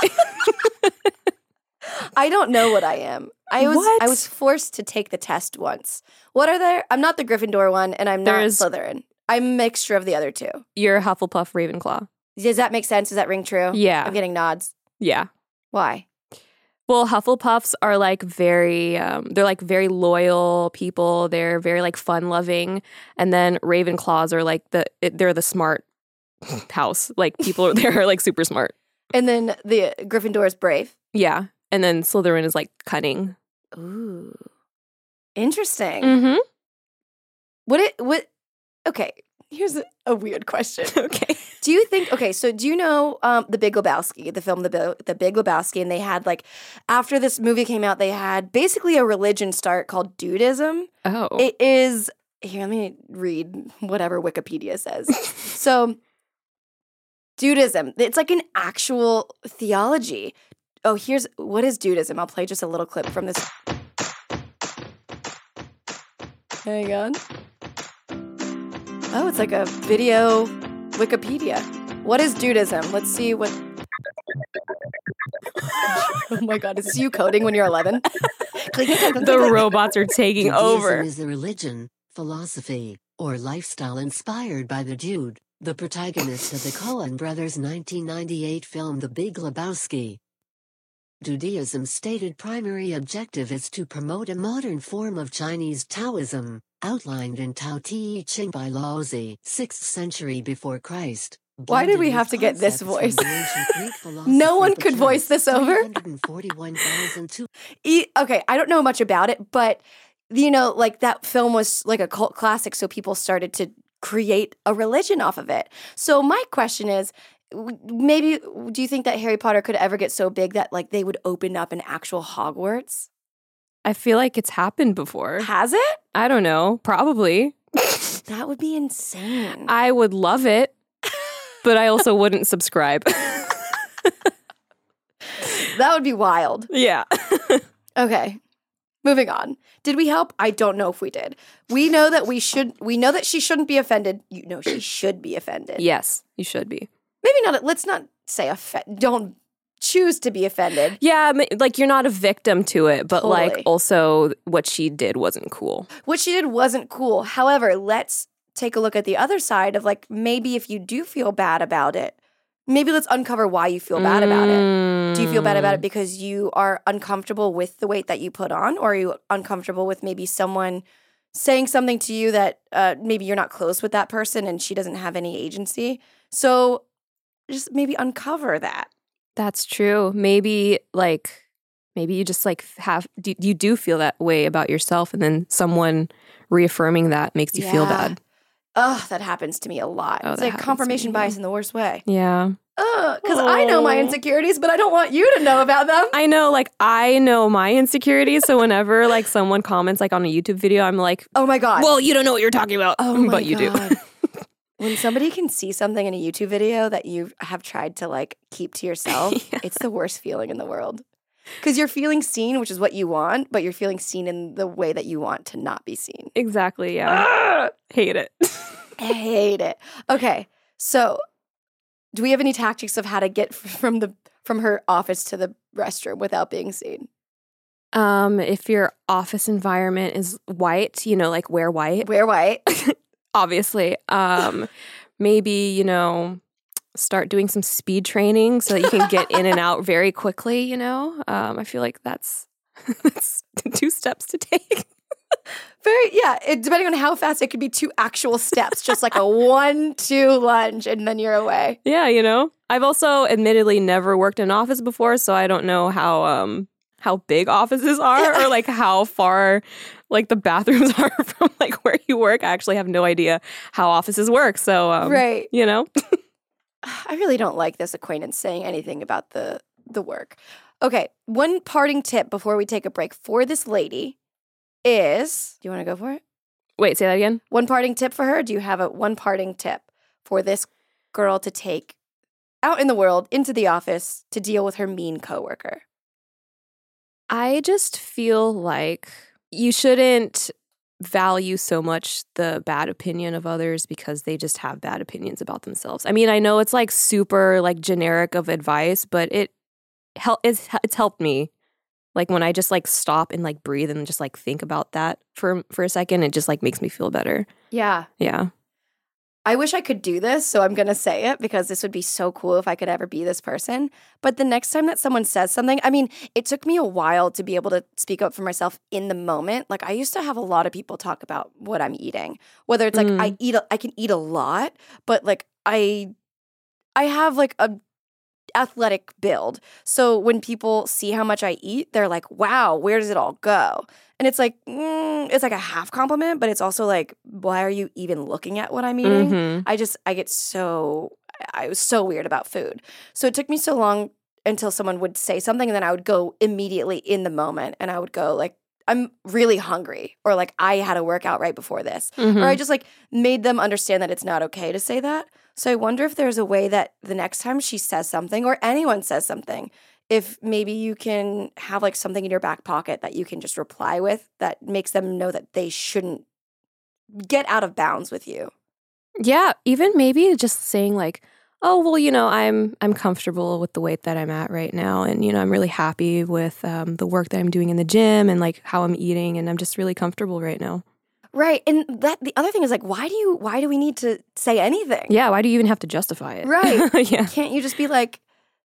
I don't know what I am. I was forced to take the test once. What are there? I'm not the Gryffindor one, and I'm not Slytherin. I'm a mixture of the other two. You're Hufflepuff, Ravenclaw. Does that make sense? Does that ring true? Yeah. I'm getting nods. Yeah. Why? Well, Hufflepuffs are like they're like very loyal people. They're very like fun loving. And then Ravenclaws are like they're the smart house. Like people there are like super smart. And then the Gryffindor is brave. Yeah. And then Slytherin is like cunning. Ooh. Interesting. Mm-hmm. Okay, here's a weird question. Okay. Do you know The Big Lebowski, the film The Big Lebowski, and they had like, after this movie came out, they had basically a religion start called Dudism. Oh. It is, here, let me read whatever Wikipedia says. So, Dudism, it's like an actual theology. Oh, what is Dudism? I'll play just a little clip from this. Hang on. Oh, it's like a video Wikipedia. What is Dudism? Let's see what... Oh my God, is this you coding when you're 11? The robots are taking over. Judaism is a religion, philosophy, or lifestyle inspired by the Jude, the protagonist of the Coen brothers' 1998 film The Big Lebowski. Judaism's stated primary objective is to promote a modern form of Chinese Taoism, outlined in Tao Te Ching by Laozi, 6th century before Christ. Why did we have to get this voice? No one could voice this over? Okay, I don't know much about it, but, you know, like that film was like a cult classic, so people started to create a religion off of it. So my question is, maybe, do you think that Harry Potter could ever get so big that like they would open up an actual Hogwarts? I feel like it's happened before. Has it? I don't know. Probably. That would be insane. I would love it, but I also wouldn't subscribe. That would be wild. Yeah. Okay. Moving on. Did we help? I don't know if we did. We know that we know that she shouldn't be offended. You know she should be offended. Yes, you should be. Maybe not. Let's not say don't choose to be offended. Yeah, like you're not a victim to it, but Totally. like also what she did wasn't cool. What she did wasn't cool. However, let's take a look at the other side of like, maybe if you do feel bad about it, maybe let's uncover why you feel bad about it. Do you feel bad about it because you are uncomfortable with the weight that you put on, or are you uncomfortable with maybe someone saying something to you that maybe you're not close with that person and she doesn't have any agency? So just maybe uncover that. That's true. Maybe you just like you do feel that way about yourself, and then someone reaffirming that makes you feel bad. Ugh, that happens to me a lot. It's like confirmation bias in the worst way. Yeah. Because I know my insecurities, but I don't want you to know about them. I know my insecurities, so whenever like someone comments like on a YouTube video, I'm like, oh my God. well, you don't know what you're talking about. Oh my but you God. do. When somebody can see something in a YouTube video that you have tried to like keep to yourself, it's the worst feeling in the world. Because you're feeling seen, which is what you want, but you're feeling seen in the way that you want to not be seen. Exactly, yeah. Hate it. I hate it. Okay, so Do we have any tactics of how to get from her office to the restroom without being seen? If your office environment is white, like wear white. Wear white. Obviously. Maybe, start doing some speed training so that you can get in and out very quickly, I feel like that's 2 steps to take. Depending on how fast, it could be 2 actual steps, just like a 1-2 lunge, and then you're away. Yeah, I've also admittedly never worked in an office before, so I don't know how big offices are or like how far like the bathrooms are from like where you work. I actually have no idea how offices work. So right. I really don't like this acquaintance saying anything about the work. Okay, one parting tip before we take a break for this lady is, do you want to go for it? Wait, say that again? One parting tip for her? Do you have one parting tip for this girl to take out in the world, into the office, to deal with her mean coworker? I just feel like you shouldn't value so much the bad opinion of others because they just have bad opinions about themselves. I mean, I know it's like super like generic of advice, but it's helped me. Like when I just like stop and like breathe and just like think about that for a second, it just like makes me feel better. Yeah. Yeah. I wish I could do this, so I'm going to say it because this would be so cool if I could ever be this person. But the next time that someone says something, I mean, it took me a while to be able to speak up for myself in the moment. Like I used to have a lot of people talk about what I'm eating, whether it's like I can eat a lot, but like I have like a athletic build. So when people see how much I eat, they're like, wow, where does it all go? And it's like a half compliment, but it's also like, why are you even looking at what I'm eating? Mm-hmm. I was so weird about food. So it took me so long until someone would say something, and then I would go immediately in the moment, and I would go like, I'm really hungry, or like I had a workout right before this. Mm-hmm. Or I just like made them understand that it's not okay to say that. So I wonder if there's a way that the next time she says something or anyone says something, if maybe you can have like something in your back pocket that you can just reply with that makes them know that they shouldn't get out of bounds with you. Yeah, even maybe just saying like, oh, well, I'm comfortable with the weight that I'm at right now, and I'm really happy with the work that I'm doing in the gym and like how I'm eating, and I'm just really comfortable right now. Right. And the other thing is like, why do we need to say anything? Yeah, why do you even have to justify it? Right. Yeah. Can't you just be like,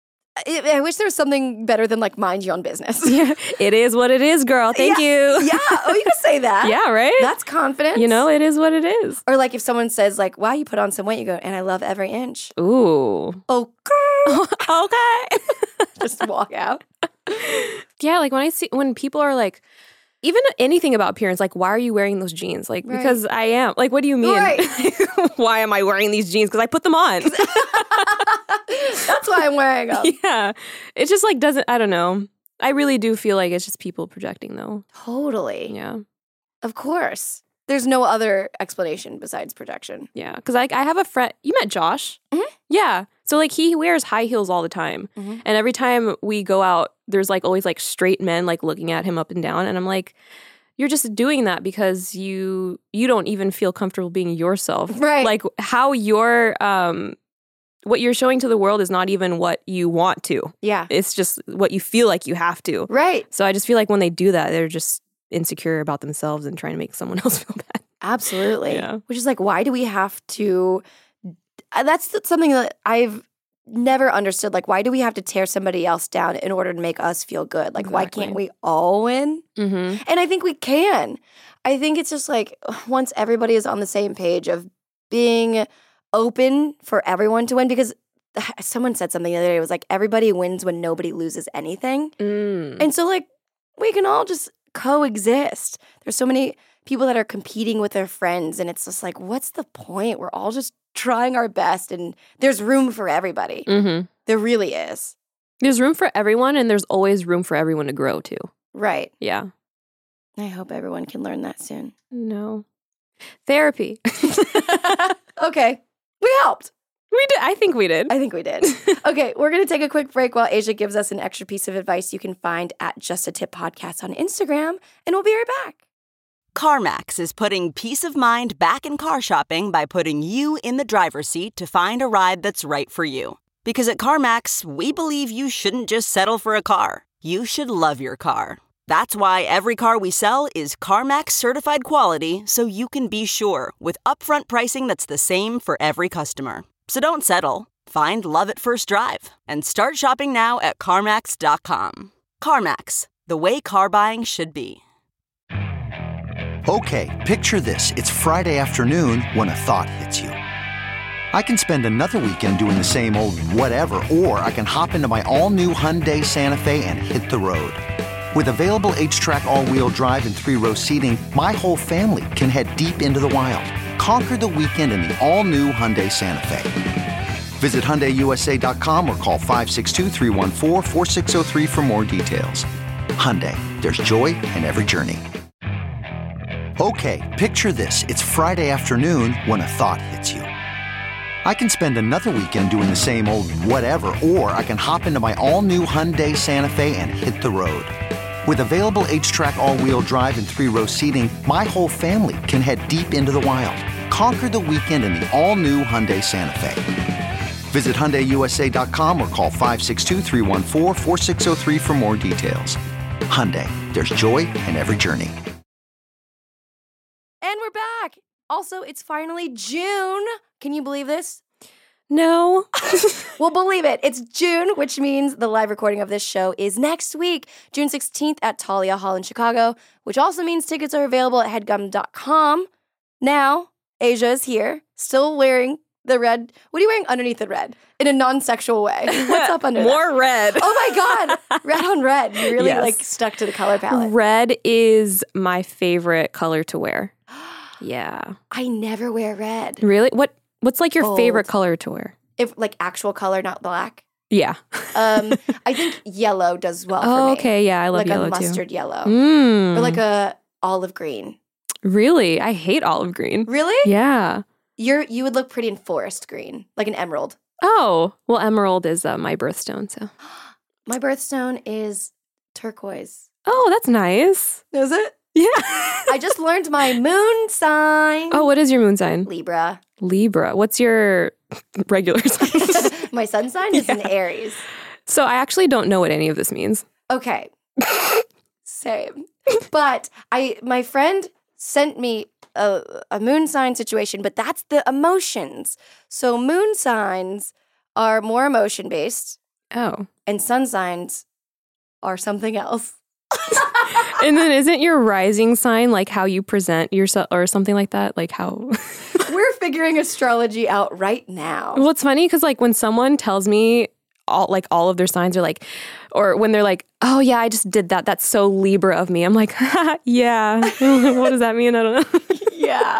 I wish there was something better than like mind your own business. Yeah, it is what it is, girl. Thank you. Yeah. Oh, you can say that. Yeah, right? That's confidence. It is what it is. Or like if someone says like, wow, you put on some weight, you go, and I love every inch. Ooh. Oh, girl. Okay. Just walk out. Yeah, like when people are like, even anything about appearance, like, why are you wearing those jeans? Like, right. Because I am. Like, what do you mean? Right. Why am I wearing these jeans? Because I put them on. That's why I'm wearing them. Yeah. It just, like, doesn't, I don't know. I really do feel like it's just people projecting, though. Totally. Yeah. Of course. There's no other explanation besides projection. Yeah. Because, like, I have a friend. You met Josh? Mm-hmm. Yeah. So, like, he wears high heels all the time. Mm-hmm. And every time we go out, there's, like, always, like, straight men, like, looking at him up and down. And I'm like, you're just doing that because you don't even feel comfortable being yourself. Right. Like, how you're, what you're showing to the world is not even what you want to. Yeah. It's just what you feel like you have to. Right. So I just feel like when they do that, they're just insecure about themselves and trying to make someone else feel bad. Absolutely. Yeah. Which is like, why do we have to... That's something that I've never understood. Like, why do we have to tear somebody else down in order to make us feel good? Like, Why can't we all win? Mm-hmm. And I think we can. I think it's just like, once everybody is on the same page of being open for everyone to win, because someone said something the other day, it was like, everybody wins when nobody loses anything. Mm. And so, like, we can all just coexist. There's so many people that are competing with their friends, and it's just like, what's the point? We're all just trying our best, and there's room for everybody. Mm-hmm. There really is. There's room for everyone, and there's always room for everyone to grow, too. Right. Yeah. I hope everyone can learn that soon. No. Therapy. Okay. We helped. We did. I think we did. I think we did. Okay, we're going to take a quick break while Asia gives us an extra piece of advice you can find at Just a Tip Podcast on Instagram, and we'll be right back. CarMax is putting peace of mind back in car shopping by putting you in the driver's seat to find a ride that's right for you. Because at CarMax, we believe you shouldn't just settle for a car. You should love your car. That's why every car we sell is CarMax certified quality, so you can be sure with upfront pricing that's the same for every customer. So don't settle. Find love at first drive and start shopping now at CarMax.com. CarMax, the way car buying should be. Okay, picture this. It's Friday afternoon when a thought hits you. I can spend another weekend doing the same old whatever, or I can hop into my all-new Hyundai Santa Fe and hit the road. With available H-Track all-wheel drive and 3-row seating, my whole family can head deep into the wild. Conquer the weekend in the all-new Hyundai Santa Fe. Visit HyundaiUSA.com or call 562-314-4603 for more details. Hyundai, there's joy in every journey. Okay, picture this. It's Friday afternoon when a thought hits you. I can spend another weekend doing the same old whatever, or I can hop into my all-new Hyundai Santa Fe and hit the road. With available H-Track all-wheel drive and 3-row seating, my whole family can head deep into the wild. Conquer the weekend in the all-new Hyundai Santa Fe. Visit HyundaiUSA.com or call 562-314-4603 for more details. Hyundai, there's joy in every journey. And we're back. Also, it's finally June. Can you believe this? No. We'll believe it. It's June, which means the live recording of this show is next week, June 16th at Talia Hall in Chicago, which also means tickets are available at headgum.com. Now, Asia is here, still wearing the red. What are you wearing underneath the red? In a non-sexual way. What's up under More that? red. Oh my God. Red on red. You really Yes. stuck to the color palette. Red is my favorite color to wear. Yeah. I never wear red. Really? What's like your Gold. favorite color to wear? If actual color, not black. Yeah. I think yellow does well for me. Okay. Yeah, I love like yellow a mustard too. yellow. Mm. Or like a olive green. Really? I hate olive green. Really? Yeah. You would look pretty in forest green, like an emerald. Oh, well, emerald is my birthstone, so. My birthstone is turquoise. Oh, that's nice. Is it? Yeah. I just learned my moon sign. Oh, what is your moon sign? Libra. Libra. What's your regular sign? My sun sign is an Aries. So I actually don't know what any of this means. Okay. Same. But my friend sent me a moon sign situation, but that's the emotions. So moon signs are more emotion based. Oh. And sun signs are something else. And then isn't your rising sign like how you present yourself or something like that? Like how... We're figuring astrology out right now. Well, it's funny because like when someone tells me all of their signs are like, or when they're like, oh yeah, I just did that. That's so Libra of me. I'm like, yeah. What does that mean? I don't know. Yeah.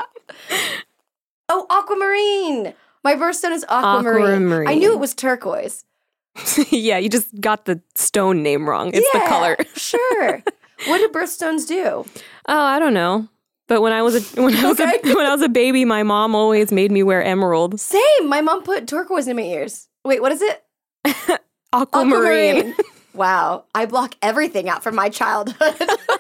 Oh, aquamarine. My birthstone is aquamarine. Aquamarine. I knew it was turquoise. Yeah, you just got the stone name wrong. It's the color. Sure. What do birthstones do? Oh, I don't know. But when I was a baby, my mom always made me wear emerald. Same. My mom put turquoise in my ears. Wait, what is it? Aquamarine. Wow. I block everything out from my childhood.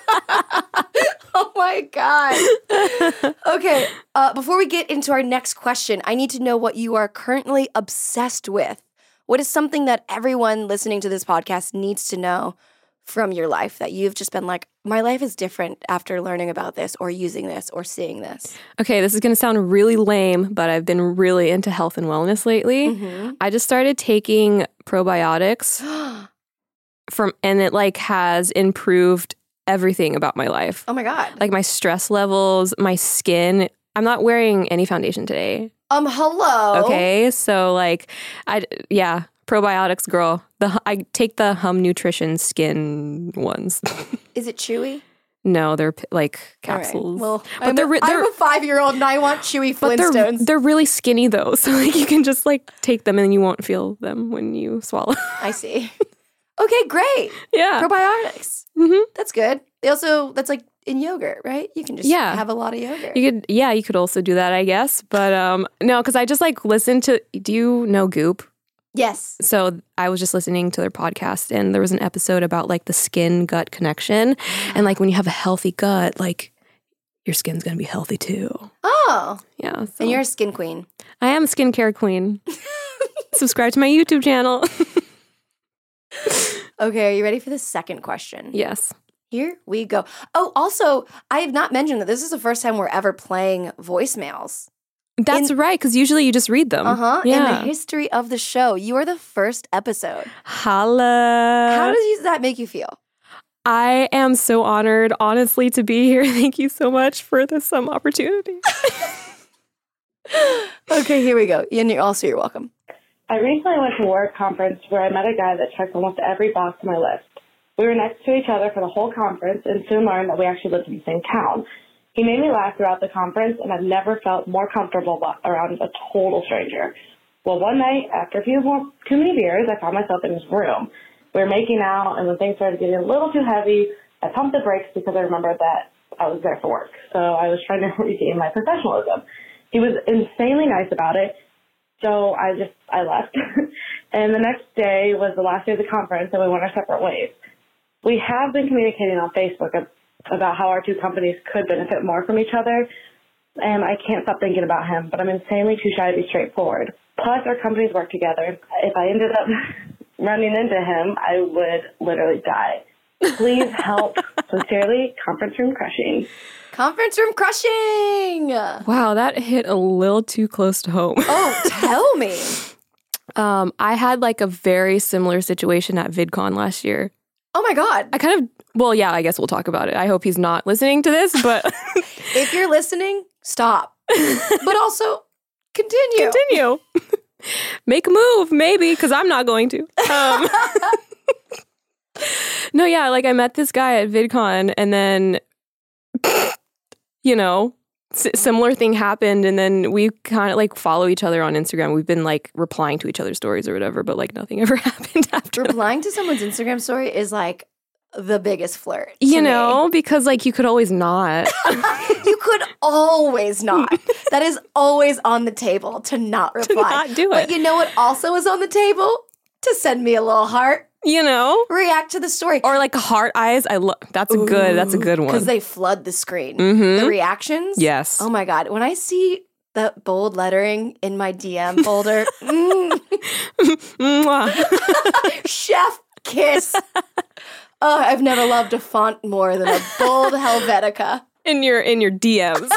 Oh my God. Okay. Before we get into our next question, I need to know what you are currently obsessed with. What is something that everyone listening to this podcast needs to know from your life that you've just been like, my life is different after learning about this or using this or seeing this? Okay, this is going to sound really lame, but I've been really into health and wellness lately. Mm-hmm. I just started taking probiotics and it like has improved everything about my life. Oh my God. Like my stress levels, my skin. I'm not wearing any foundation today. Hello. Okay, so like, probiotics, girl. I take the Hum Nutrition skin ones. Is it chewy? No, they're like capsules. All right. Well, but I'm a 5-year-old and I want chewy Flintstones. They're really skinny though, so like you can just like take them and you won't feel them when you swallow. I see. Okay, great. Yeah. Probiotics. Mm-hmm. That's good. That's like in yogurt, right? You can just have a lot of yogurt. You could also do that, I guess. But no, because I just like listen to, do you know Goop? Yes. So I was just listening to their podcast and there was an episode about like the skin gut connection. And like when you have a healthy gut, like your skin's going to be healthy too. Oh. Yeah. So. And you're a skin queen. I am a skincare queen. Subscribe to my YouTube channel. Okay, are you ready for the second question? Yes. Here we go. Oh, also, I have not mentioned that this is the first time we're ever playing voicemails. That's right, because usually you just read them. Uh-huh. Yeah. In the history of the show. You are the first episode. Holla. How does that make you feel? I am so honored, honestly, to be here. Thank you so much for this opportunity. Okay, here we go. And you're welcome. I recently went to a work conference where I met a guy that checked almost every box on my list. We were next to each other for the whole conference and soon learned that we actually lived in the same town. He made me laugh throughout the conference, and I've never felt more comfortable around a total stranger. Well, one night, after too many beers, I found myself in his room. We were making out, and when things started getting a little too heavy, I pumped the brakes because I remembered that I was there for work. So I was trying to regain my professionalism. He was insanely nice about it, so I left. And the next day was the last day of the conference, and we went our separate ways. We have been communicating on Facebook about how our two companies could benefit more from each other, and I can't stop thinking about him, but I'm insanely too shy to be straightforward. Plus, our companies work together. If I ended up running into him, I would literally die. Please help. Sincerely, Conference Room Crushing. Conference Room Crushing! Wow, that hit a little too close to home. Oh, tell me. I had like a very similar situation at VidCon last year. Oh my God. I guess we'll talk about it. I hope he's not listening to this, but... If you're listening, stop. But also, continue. Make a move, maybe, because I'm not going to. No, yeah, like I met this guy at VidCon and then, similar thing happened, and then we kind of like follow each other on Instagram. We've been like replying to each other's stories or whatever, but like nothing ever happened after. Replying to someone's Instagram story is like the biggest flirt. Because like you could always not. You could always not. That is always on the table to not reply. To not do it. But you know what also is on the table? To send me a little heart. React to the story. Or like heart eyes. That's a good one. Because they flood the screen. Mm-hmm. The reactions. Yes. Oh my God. When I see the bold lettering in my DM folder, chef kiss. Oh, I've never loved a font more than a bold Helvetica. In your DMs.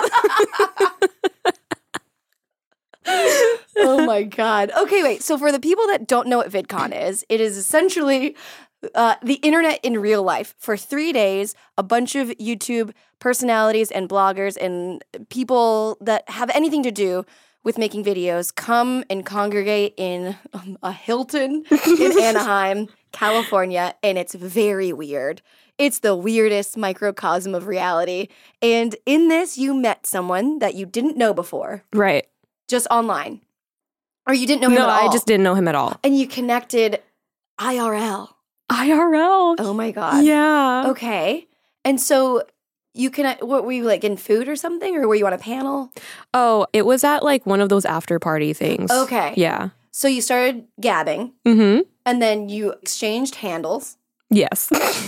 Oh my God. Okay, wait. So for the people that don't know what VidCon is, it is essentially the internet in real life. For 3 days, a bunch of YouTube personalities and bloggers and people that have anything to do with making videos come and congregate in a Hilton in Anaheim, California, and it's very weird. It's the weirdest microcosm of reality. And in this, you met someone that you didn't know before. Right. Just online. Or you didn't know him at all. No, I just didn't know him at all. And you connected IRL. IRL? Oh my God. Yeah. Okay. And so you connect, what were you like in food or something? Or were you on a panel? Oh, it was at like one of those after party things. Okay. Yeah. So you started gabbing. Mm-hmm. And then you exchanged handles. Yes.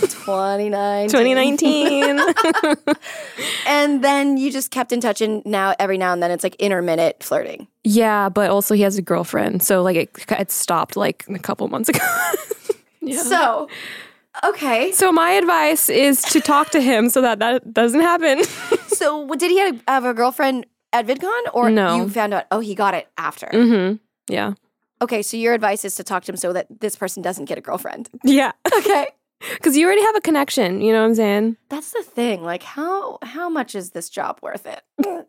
2019. And then you just kept in touch, and now every now and then it's like intermittent flirting. Yeah, but also he has a girlfriend, so like it stopped like a couple months ago. Yeah. So, okay. So my advice is to talk to him so that doesn't happen. So did he have a girlfriend at VidCon, or no. You found out, he got it after? Mm-hmm. Yeah. Okay, so your advice is to talk to him so that this person doesn't get a girlfriend. Yeah. Okay. Because you already have a connection, you know what I'm saying? That's the thing. Like, how much is this job worth it?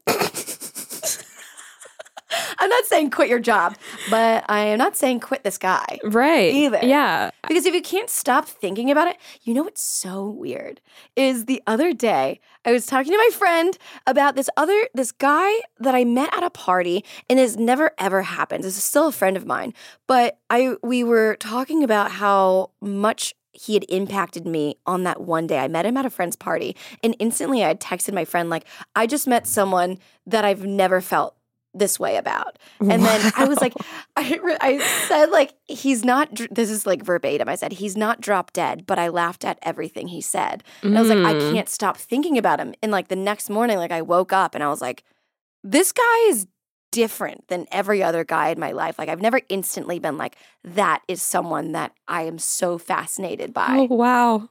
I'm not saying quit your job, but I am not saying quit this guy. Right. Either. Yeah. Because if you can't stop thinking about it, you know what's so weird is the other day I was talking to my friend about this guy that I met at a party, and this never ever happened. This is still a friend of mine, but we were talking about how much he had impacted me on that one day. I met him at a friend's party, and instantly I had texted my friend like, I just met someone that I've never felt this way about. And then I was like, I said like, he's not, this is like verbatim. I said, he's not drop dead, but I laughed at everything he said. And I was like, I can't stop thinking about him. And like the next morning, like I woke up and I was like, this guy is different than every other guy in my life. Like I've never instantly been like, that is someone that I am so fascinated by. Oh, wow.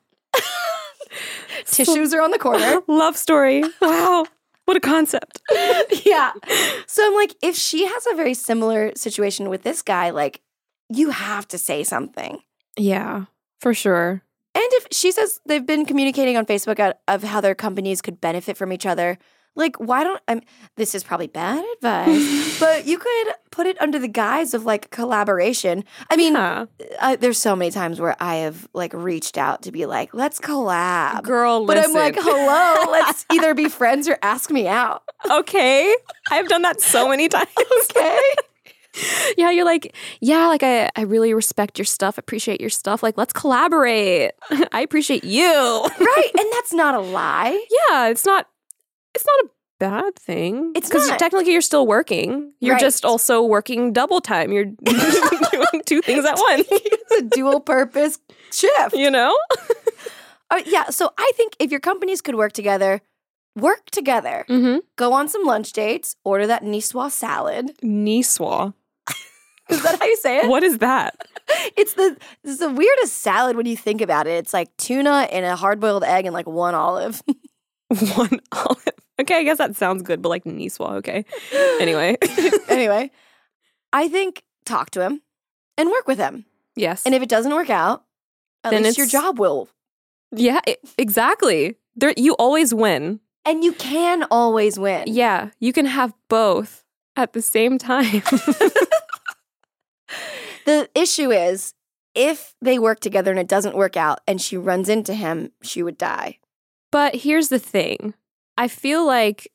Tissues are on the corner. Love story. Wow. What a concept. Yeah. So I'm like, if she has a very similar situation with this guy, like, you have to say something. Yeah, for sure. And if she says they've been communicating on Facebook of how their companies could benefit from each other, like, why don't this is probably bad advice, but you could put it under the guise of like collaboration. I mean, there's so many times where I have like reached out to be like, let's collab. Girl, but listen. I'm like, hello, let's either be friends or ask me out. Okay. I've done that so many times. Okay. Yeah, you're like, yeah, like I really respect your stuff, appreciate your stuff. Like, let's collaborate. I appreciate you. Right. And that's not a lie. Yeah, it's not a bad thing. It's because not. technically you're still working. You're Right. just also working double time. You're doing two things at once. It's a dual purpose shift. You know? Yeah. So I think if your companies could work together. Mm-hmm. Go on some lunch dates. Order that Niçoise salad. Niçoise. Is that how you say it? What is that? It's the weirdest salad when you think about it. It's like tuna and a hard-boiled egg and like one olive. One olive. Okay, I guess that sounds good, but like Niçoise, okay. Anyway. Anyway, I think talk to him and work with him. Yes. And if it doesn't work out, at Then least your job will. Yeah, exactly. You always win. And you can always win. Yeah, you can have both at the same time. The issue is, if they work together and it doesn't work out and she runs into him, she would die. But here's the thing. I feel like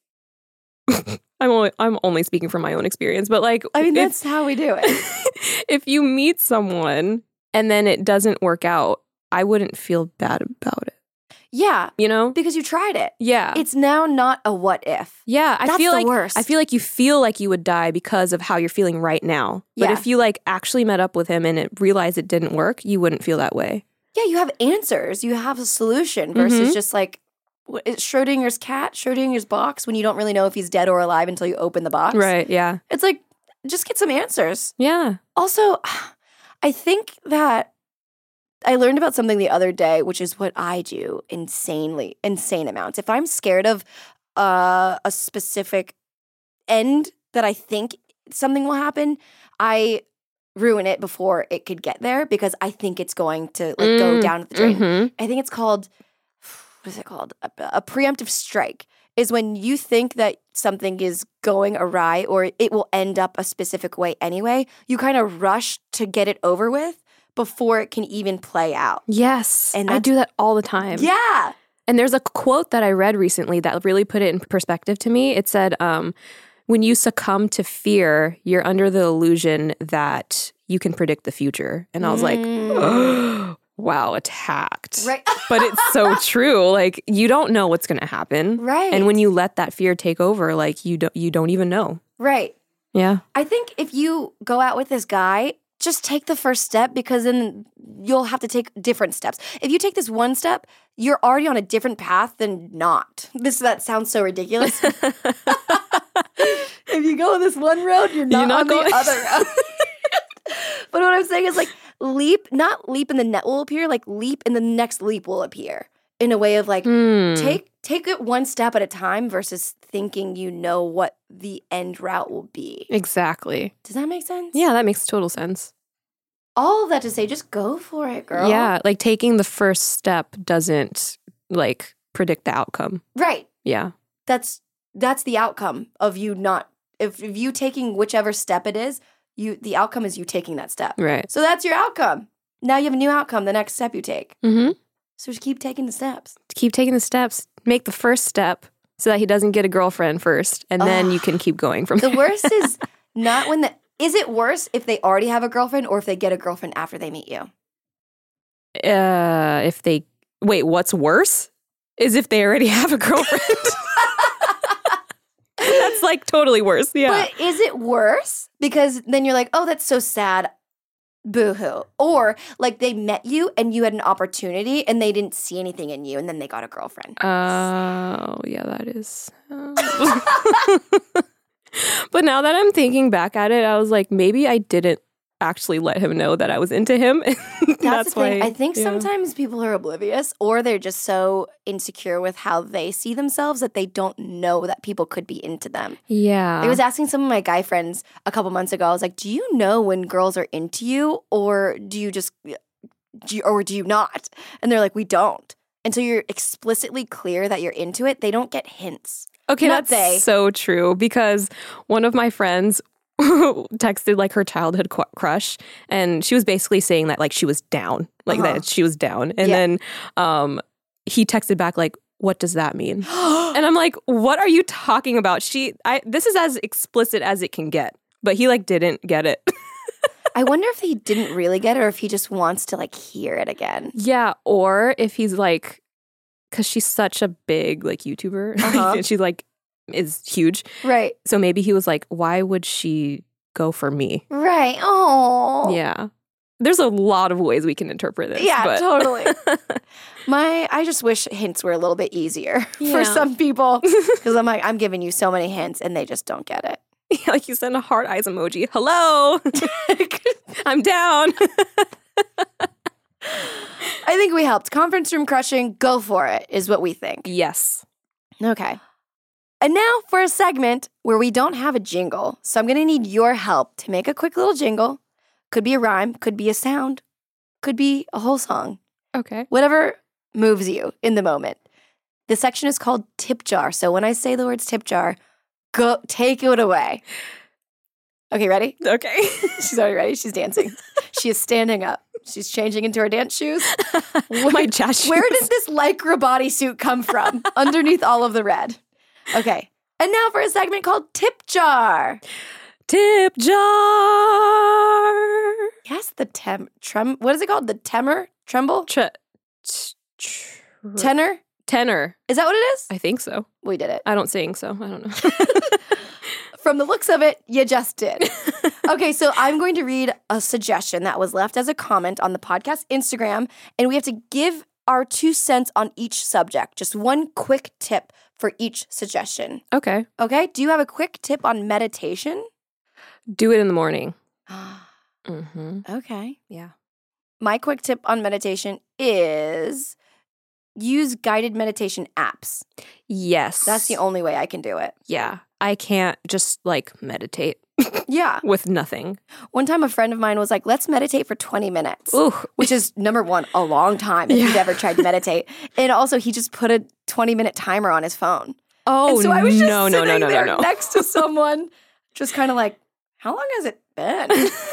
I'm only speaking from my own experience, but like I mean, that's how we do it. If you meet someone and then it doesn't work out, I wouldn't feel bad about it. Yeah. You know? Because you tried it. Yeah. It's now not a what if. Yeah, That's feel the like worst. I feel like you feel like you would die because of how you're feeling right now. But Yeah. if you like actually met up with him and realized it didn't work, you wouldn't feel that way. Yeah, you have answers. You have a solution versus Mhm. just like it's Schrodinger's cat, Schrodinger's box, when you don't really know if he's dead or alive until you open the box. Right, yeah. It's like, just get some answers. Yeah. Also, I think that I learned about something the other day, which is what I do insane amounts. If I'm scared of a specific end that I think something will happen, I ruin it before it could get there because I think it's going to like go down the drain. Mhm. I think it's called, what is it called? A preemptive strike is when you think that something is going awry or it will end up a specific way anyway, you kind of rush to get it over with before it can even play out. Yes. And I do that all the time. Yeah. And there's a quote that I read recently that really put it in perspective to me. It said, when you succumb to fear, you're under the illusion that you can predict the future. And I was like, wow, attacked. Right. But it's so true. Like, you don't know what's going to happen. Right. And when you let that fear take over, like, you don't even know. Right. Yeah. I think if you go out with this guy, just take the first step because then you'll have to take different steps. If you take this one step, you're already on a different path than not. That sounds so ridiculous. If you go on this one road, you're not on going- the other road. But what I'm saying is like not leap and the net will appear, like leap and the next leap will appear in a way of like take it one step at a time versus thinking you know what the end route will be. Exactly. Does that make sense? Yeah, that makes total sense. All of that to say, just go for it, girl. Yeah, like taking the first step doesn't like predict the outcome. Right. Yeah. That's the outcome of you not if you taking whichever step it is, the outcome is you taking that step. Right. So that's your outcome. Now you have a new outcome the next step you take. Mm-hmm. So just keep taking the steps. Keep taking the steps. Make the first step so that he doesn't get a girlfriend first, and then you can keep going from there. The worst is not when is it worse if they already have a girlfriend or if they get a girlfriend after they meet you? What's worse is if they already have a girlfriend. like totally worse. Yeah. But is it worse? Because then you're like, oh, that's so sad. Boo-hoo. Or like they met you and you had an opportunity and they didn't see anything in you and then they got a girlfriend. Oh, yeah, that is. But now that I'm thinking back at it, I was like, maybe I didn't actually let him know that I was into him. That's the thing. I think sometimes people are oblivious or they're just so insecure with how they see themselves that they don't know that people could be into them. Yeah. I was asking some of my guy friends a couple months ago, I was like, do you know when girls are into you or do you not? And they're like, we don't. Until you're explicitly clear that you're into it, they don't get hints. Okay, that's so true because one of my friends texted like her childhood crush and she was basically saying that like she was down, like that she was down. And then he texted back like, what does that mean? And I'm like, what are you talking about? This is as explicit as it can get, but he like didn't get it. I wonder if he didn't really get it or if he just wants to like hear it again. Yeah, or if he's like, because she's such a big like YouTuber and she like is huge. Right. So maybe he was like, why would she go for me? Right. Oh. Yeah. There's a lot of ways we can interpret this. Yeah, totally. I just wish hints were a little bit easier for some people because I'm like, I'm giving you so many hints and they just don't get it. Yeah, like you send a heart eyes emoji. Hello. I'm down. I think we helped. Conference room crushing, go for it, is what we think. Yes. Okay. And now for a segment where we don't have a jingle. So I'm going to need your help to make a quick little jingle. Could be a rhyme, could be a sound, could be a whole song. Okay. Whatever moves you in the moment. The section is called Tip Jar. So when I say the words tip jar, go take it away. Okay, ready? Okay. She's already ready. She's dancing. She is standing up. She's changing into her dance shoes. My jazz shoes. Where does this Lycra bodysuit come from underneath all of the red? Okay. And now for a segment called Tip Jar. Tip Jar. Yes, the what is it called? The tremble? Tenor? Tenor. Is that what it is? I think so. We did it. I don't sing, so I don't know. From the looks of it, you just did. Okay, so I'm going to read a suggestion that was left as a comment on the podcast Instagram, and we have to give our 2 cents on each subject. Just one quick tip for each suggestion. Okay. Okay, do you have a quick tip on meditation? Do it in the morning. Okay. Yeah. My quick tip on meditation is use guided meditation apps. Yes. That's the only way I can do it. Yeah. I can't just like meditate. Yeah. With nothing. One time a friend of mine was like, let's meditate for 20 minutes. Ooh. Which is, number one, a long time if you've ever tried to meditate. And also he just put a 20-minute timer on his phone. Oh, and so I was just no, next to someone, just kind of like, how long has it been?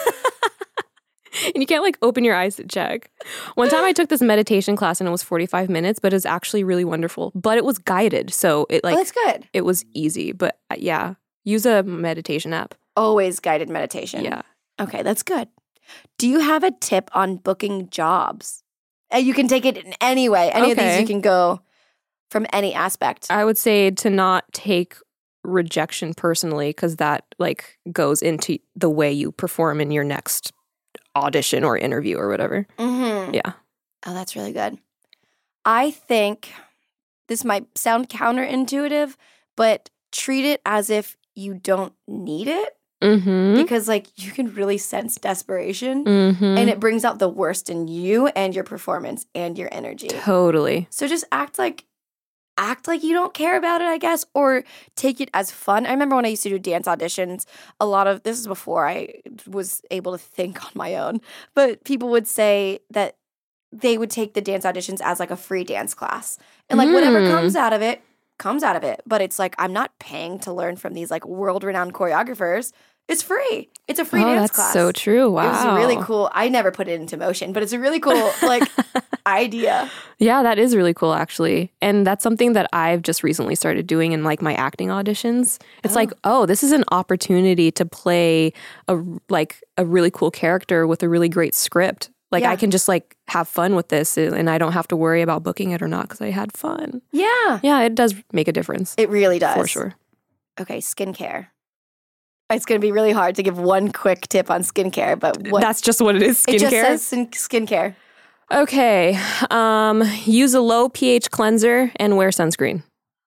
And you can't like open your eyes to check. One time I took this meditation class and it was 45 minutes, but it was actually really wonderful. But it was guided. So it like, that's good. It was easy. But yeah, use a meditation app. Always guided meditation. Yeah. Okay, that's good. Do you have a tip on booking jobs? You can take it in any way. Any of these you can go from any aspect. I would say to not take rejection personally because that like goes into the way you perform in your next audition or interview or whatever. Mm-hmm. Yeah. Oh, that's really good. I think this might sound counterintuitive, but treat it as if you don't need it. Mm-hmm. Because like you can really sense desperation mm-hmm. and it brings out the worst in you and your performance and your energy. Totally. So just act like you don't care about it, I guess, or take it as fun. I remember when I used to do dance auditions, this is before I was able to think on my own, but people would say that they would take the dance auditions as like a free dance class. And like whatever comes out of it. But it's like, I'm not paying to learn from these like world-renowned choreographers. It's free. It's a free dance class. That's so true. Wow. It was really cool. I never put it into motion, but it's a really cool like idea. Yeah, that is really cool actually. And that's something that I've just recently started doing in like my acting auditions. It's like, this is an opportunity to play a really cool character with a really great script. Like I can just like have fun with this and I don't have to worry about booking it or not because I had fun. Yeah. Yeah, it does make a difference. It really does. For sure. Okay, skincare. It's going to be really hard to give one quick tip on skincare, but That's just what it is, skincare? It just says skincare. Okay. Use a low pH cleanser and wear sunscreen.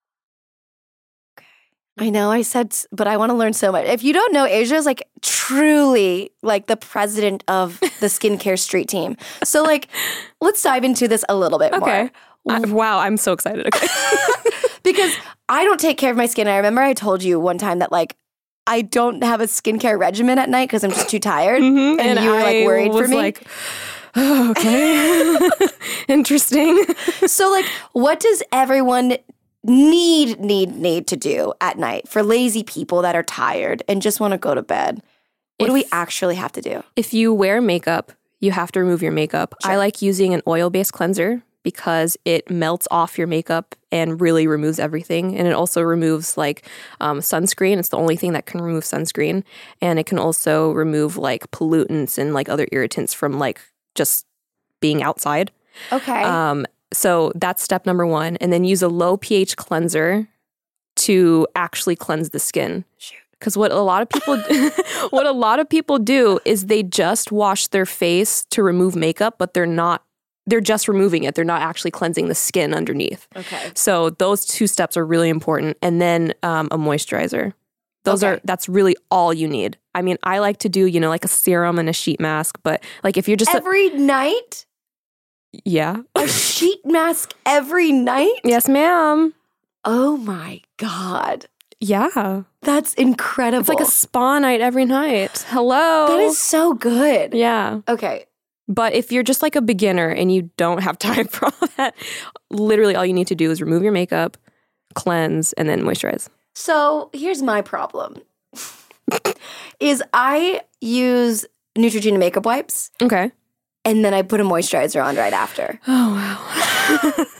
I know I said, but I want to learn so much. If you don't know, Asia is like truly like the president of the skincare street team. So like, let's dive into this a little bit more. Wow, I'm so excited. Okay. Because I don't take care of my skin. I remember I told you one time that like, I don't have a skincare regimen at night because I'm just too tired. Mm-hmm. And you were like worried for me. Like, oh, okay. Interesting. So like, what does everyone need to do at night for lazy people that are tired and just want to go to bed? What do we actually have to do? If you wear makeup, you have to remove your makeup. Sure. I like using an oil-based cleanser because it melts off your makeup and really removes everything. And it also removes like sunscreen. It's the only thing that can remove sunscreen. And it can also remove like pollutants and like other irritants from like just being outside. Okay. So that's step number one. And then use a low pH cleanser to actually cleanse the skin. Because what a lot of people do is they just wash their face to remove makeup, but they're just removing it. They're not actually cleansing the skin underneath. Okay. So those two steps are really important. And then a moisturizer. That's really all you need. I mean, I like to do, like a serum and a sheet mask, but like if you're just every night? Yeah. A sheet mask every night? Yes, ma'am. Oh my God. Yeah. That's incredible. It's like a spa night every night. Hello. That is so good. Yeah. Okay. But if you're just like a beginner and you don't have time for all that, literally all you need to do is remove your makeup, cleanse, and then moisturize. So here's my problem. Is I use Neutrogena makeup wipes. Okay. And then I put a moisturizer on right after. Oh, wow.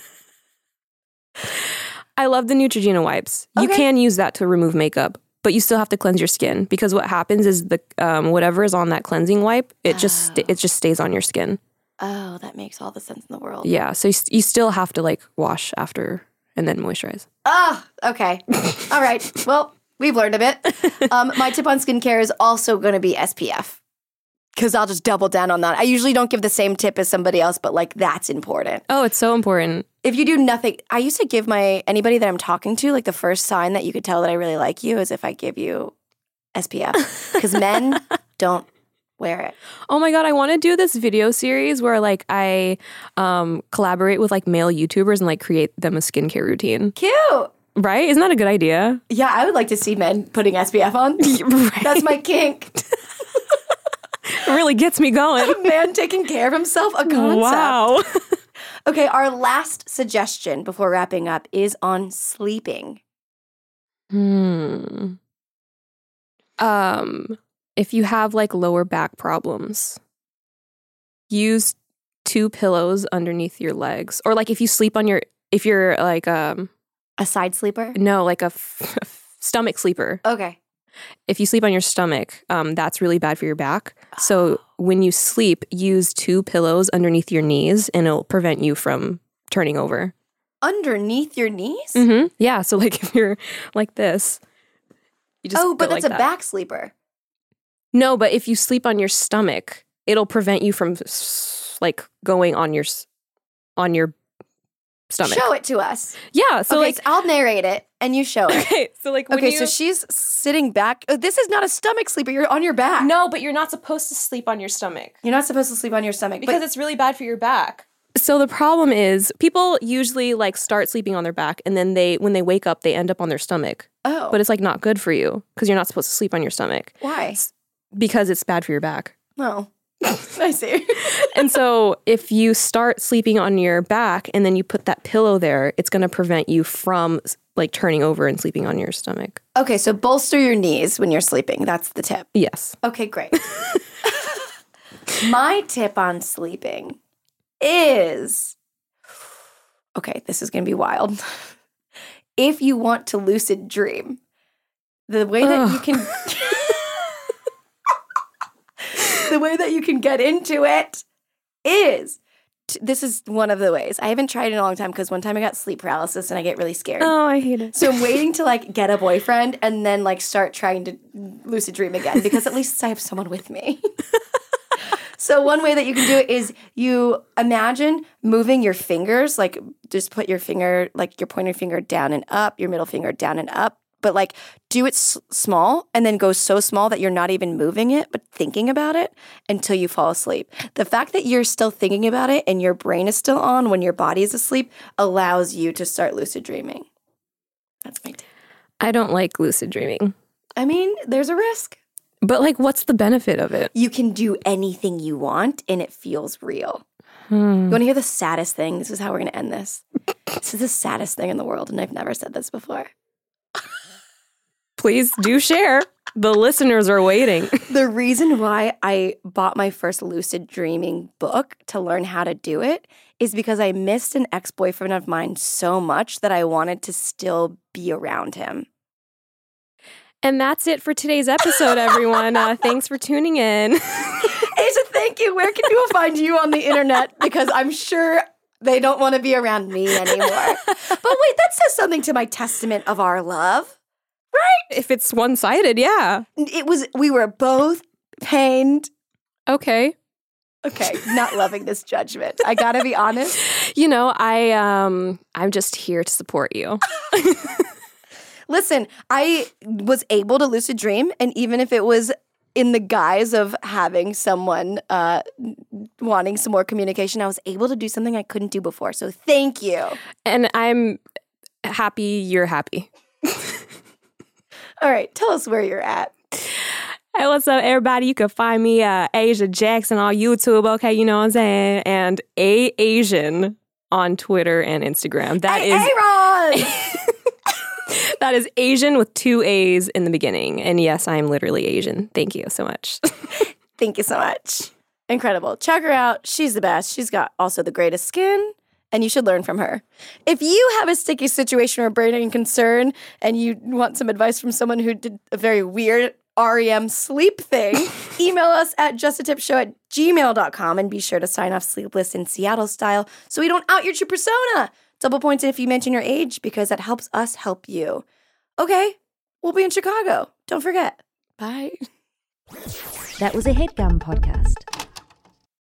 I love the Neutrogena wipes. Okay. You can use that to remove makeup, but you still have to cleanse your skin because what happens is the whatever is on that cleansing wipe, it just stays on your skin. Oh, that makes all the sense in the world. Yeah, so you still have to like wash after and then moisturize. Oh, okay. All right. Well, we've learned a bit. My tip on skincare is also going to be SPF. Because I'll just double down on that. I usually don't give the same tip as somebody else, but like that's important. Oh, it's so important. If you do nothing, I used to give anybody that I'm talking to, like the first sign that you could tell that I really like you is if I give you SPF. Because men don't wear it. Oh my God, I want to do this video series where like I collaborate with like male YouTubers and like create them a skincare routine. Cute. Right? Isn't that a good idea? Yeah, I would like to see men putting SPF on. Right. That's my kink. It really gets me going. A man taking care of himself, a concept. Wow. Okay, our last suggestion before wrapping up is on sleeping. If you have like lower back problems, use 2 pillows underneath your legs. Or like if you're like a side sleeper? No, like a stomach sleeper. Okay. If you sleep on your stomach, that's really bad for your back. So when you sleep, use 2 pillows underneath your knees and it'll prevent you from turning over. Underneath your knees? Mm-hmm. Yeah. So like if you're like this, you just but that's like a back sleeper. No, but if you sleep on your stomach, it'll prevent you from like going on your stomach. Show it to us. Yeah. So so I'll narrate it and you show it. Okay. So like so she's sitting back. Oh, this is not a stomach sleeper. You're on your back. No, but you're not supposed to sleep on your stomach. You're not supposed to sleep on your stomach. Because it's really bad for your back. So the problem is people usually like start sleeping on their back and then when they wake up, they end up on their stomach. Oh. But it's like not good for you because you're not supposed to sleep on your stomach. Why? Because it's bad for your back. Oh. I see. And so if you start sleeping on your back and then you put that pillow there, it's going to prevent you from like turning over and sleeping on your stomach. Okay, so bolster your knees when you're sleeping. That's the tip. Yes. Okay, great. My tip on sleeping is, okay, this is going to be wild. If you want to lucid dream, the way that you can... The way that you can get into it is this is one of the ways. I haven't tried it in a long time because one time I got sleep paralysis and I get really scared. Oh, I hate it. So I'm waiting to like get a boyfriend and then like start trying to lucid dream again because at least I have someone with me. So one way that you can do it is you imagine moving your fingers, like just put your finger, like your pointer finger down and up, your middle finger down and up, but like do it small and then go so small that you're not even moving it, but thinking about it until you fall asleep. The fact that you're still thinking about it and your brain is still on when your body is asleep allows you to start lucid dreaming. That's my tip. I don't like lucid dreaming. I mean, there's a risk. But like, what's the benefit of it? You can do anything you want and it feels real. You want to hear the saddest thing? This is how we're going to end this. This is the saddest thing in the world, and I've never said this before. Please do share. The listeners are waiting. The reason why I bought my first lucid dreaming book to learn how to do it is because I missed an ex-boyfriend of mine so much that I wanted to still be around him. And that's it for today's episode, everyone. Thanks for tuning in. Asia, thank you. Where can people find you on the internet? Because I'm sure they don't want to be around me anymore. But wait, that says something to my testament of our love, right? If it's one-sided, yeah. We were both pained. Okay, not loving this judgment. I gotta be honest. You know, I'm just here to support you. Listen, I was able to lucid dream, and even if it was in the guise of having someone wanting some more communication, I was able to do something I couldn't do before. So thank you. And I'm happy you're happy. All right, tell us where you're at. Hey, what's up, everybody? You can find me, Asia Jackson, on YouTube, okay? You know what I'm saying? And Asian on Twitter and Instagram. That is Aaron! That is Asian with 2 A's in the beginning. And yes, I am literally Asian. Thank you so much. Thank you so much. Incredible. Check her out. She's the best. She's got also the greatest skin, and you should learn from her. If you have a sticky situation or burning concern and you want some advice from someone who did a very weird REM sleep thing, email us at justatipshow@gmail.com and be sure to sign off Sleepless in Seattle style so we don't out your true persona. Double points if you mention your age because that helps us help you. Okay, we'll be in Chicago. Don't forget. Bye. That was a HeadGum podcast.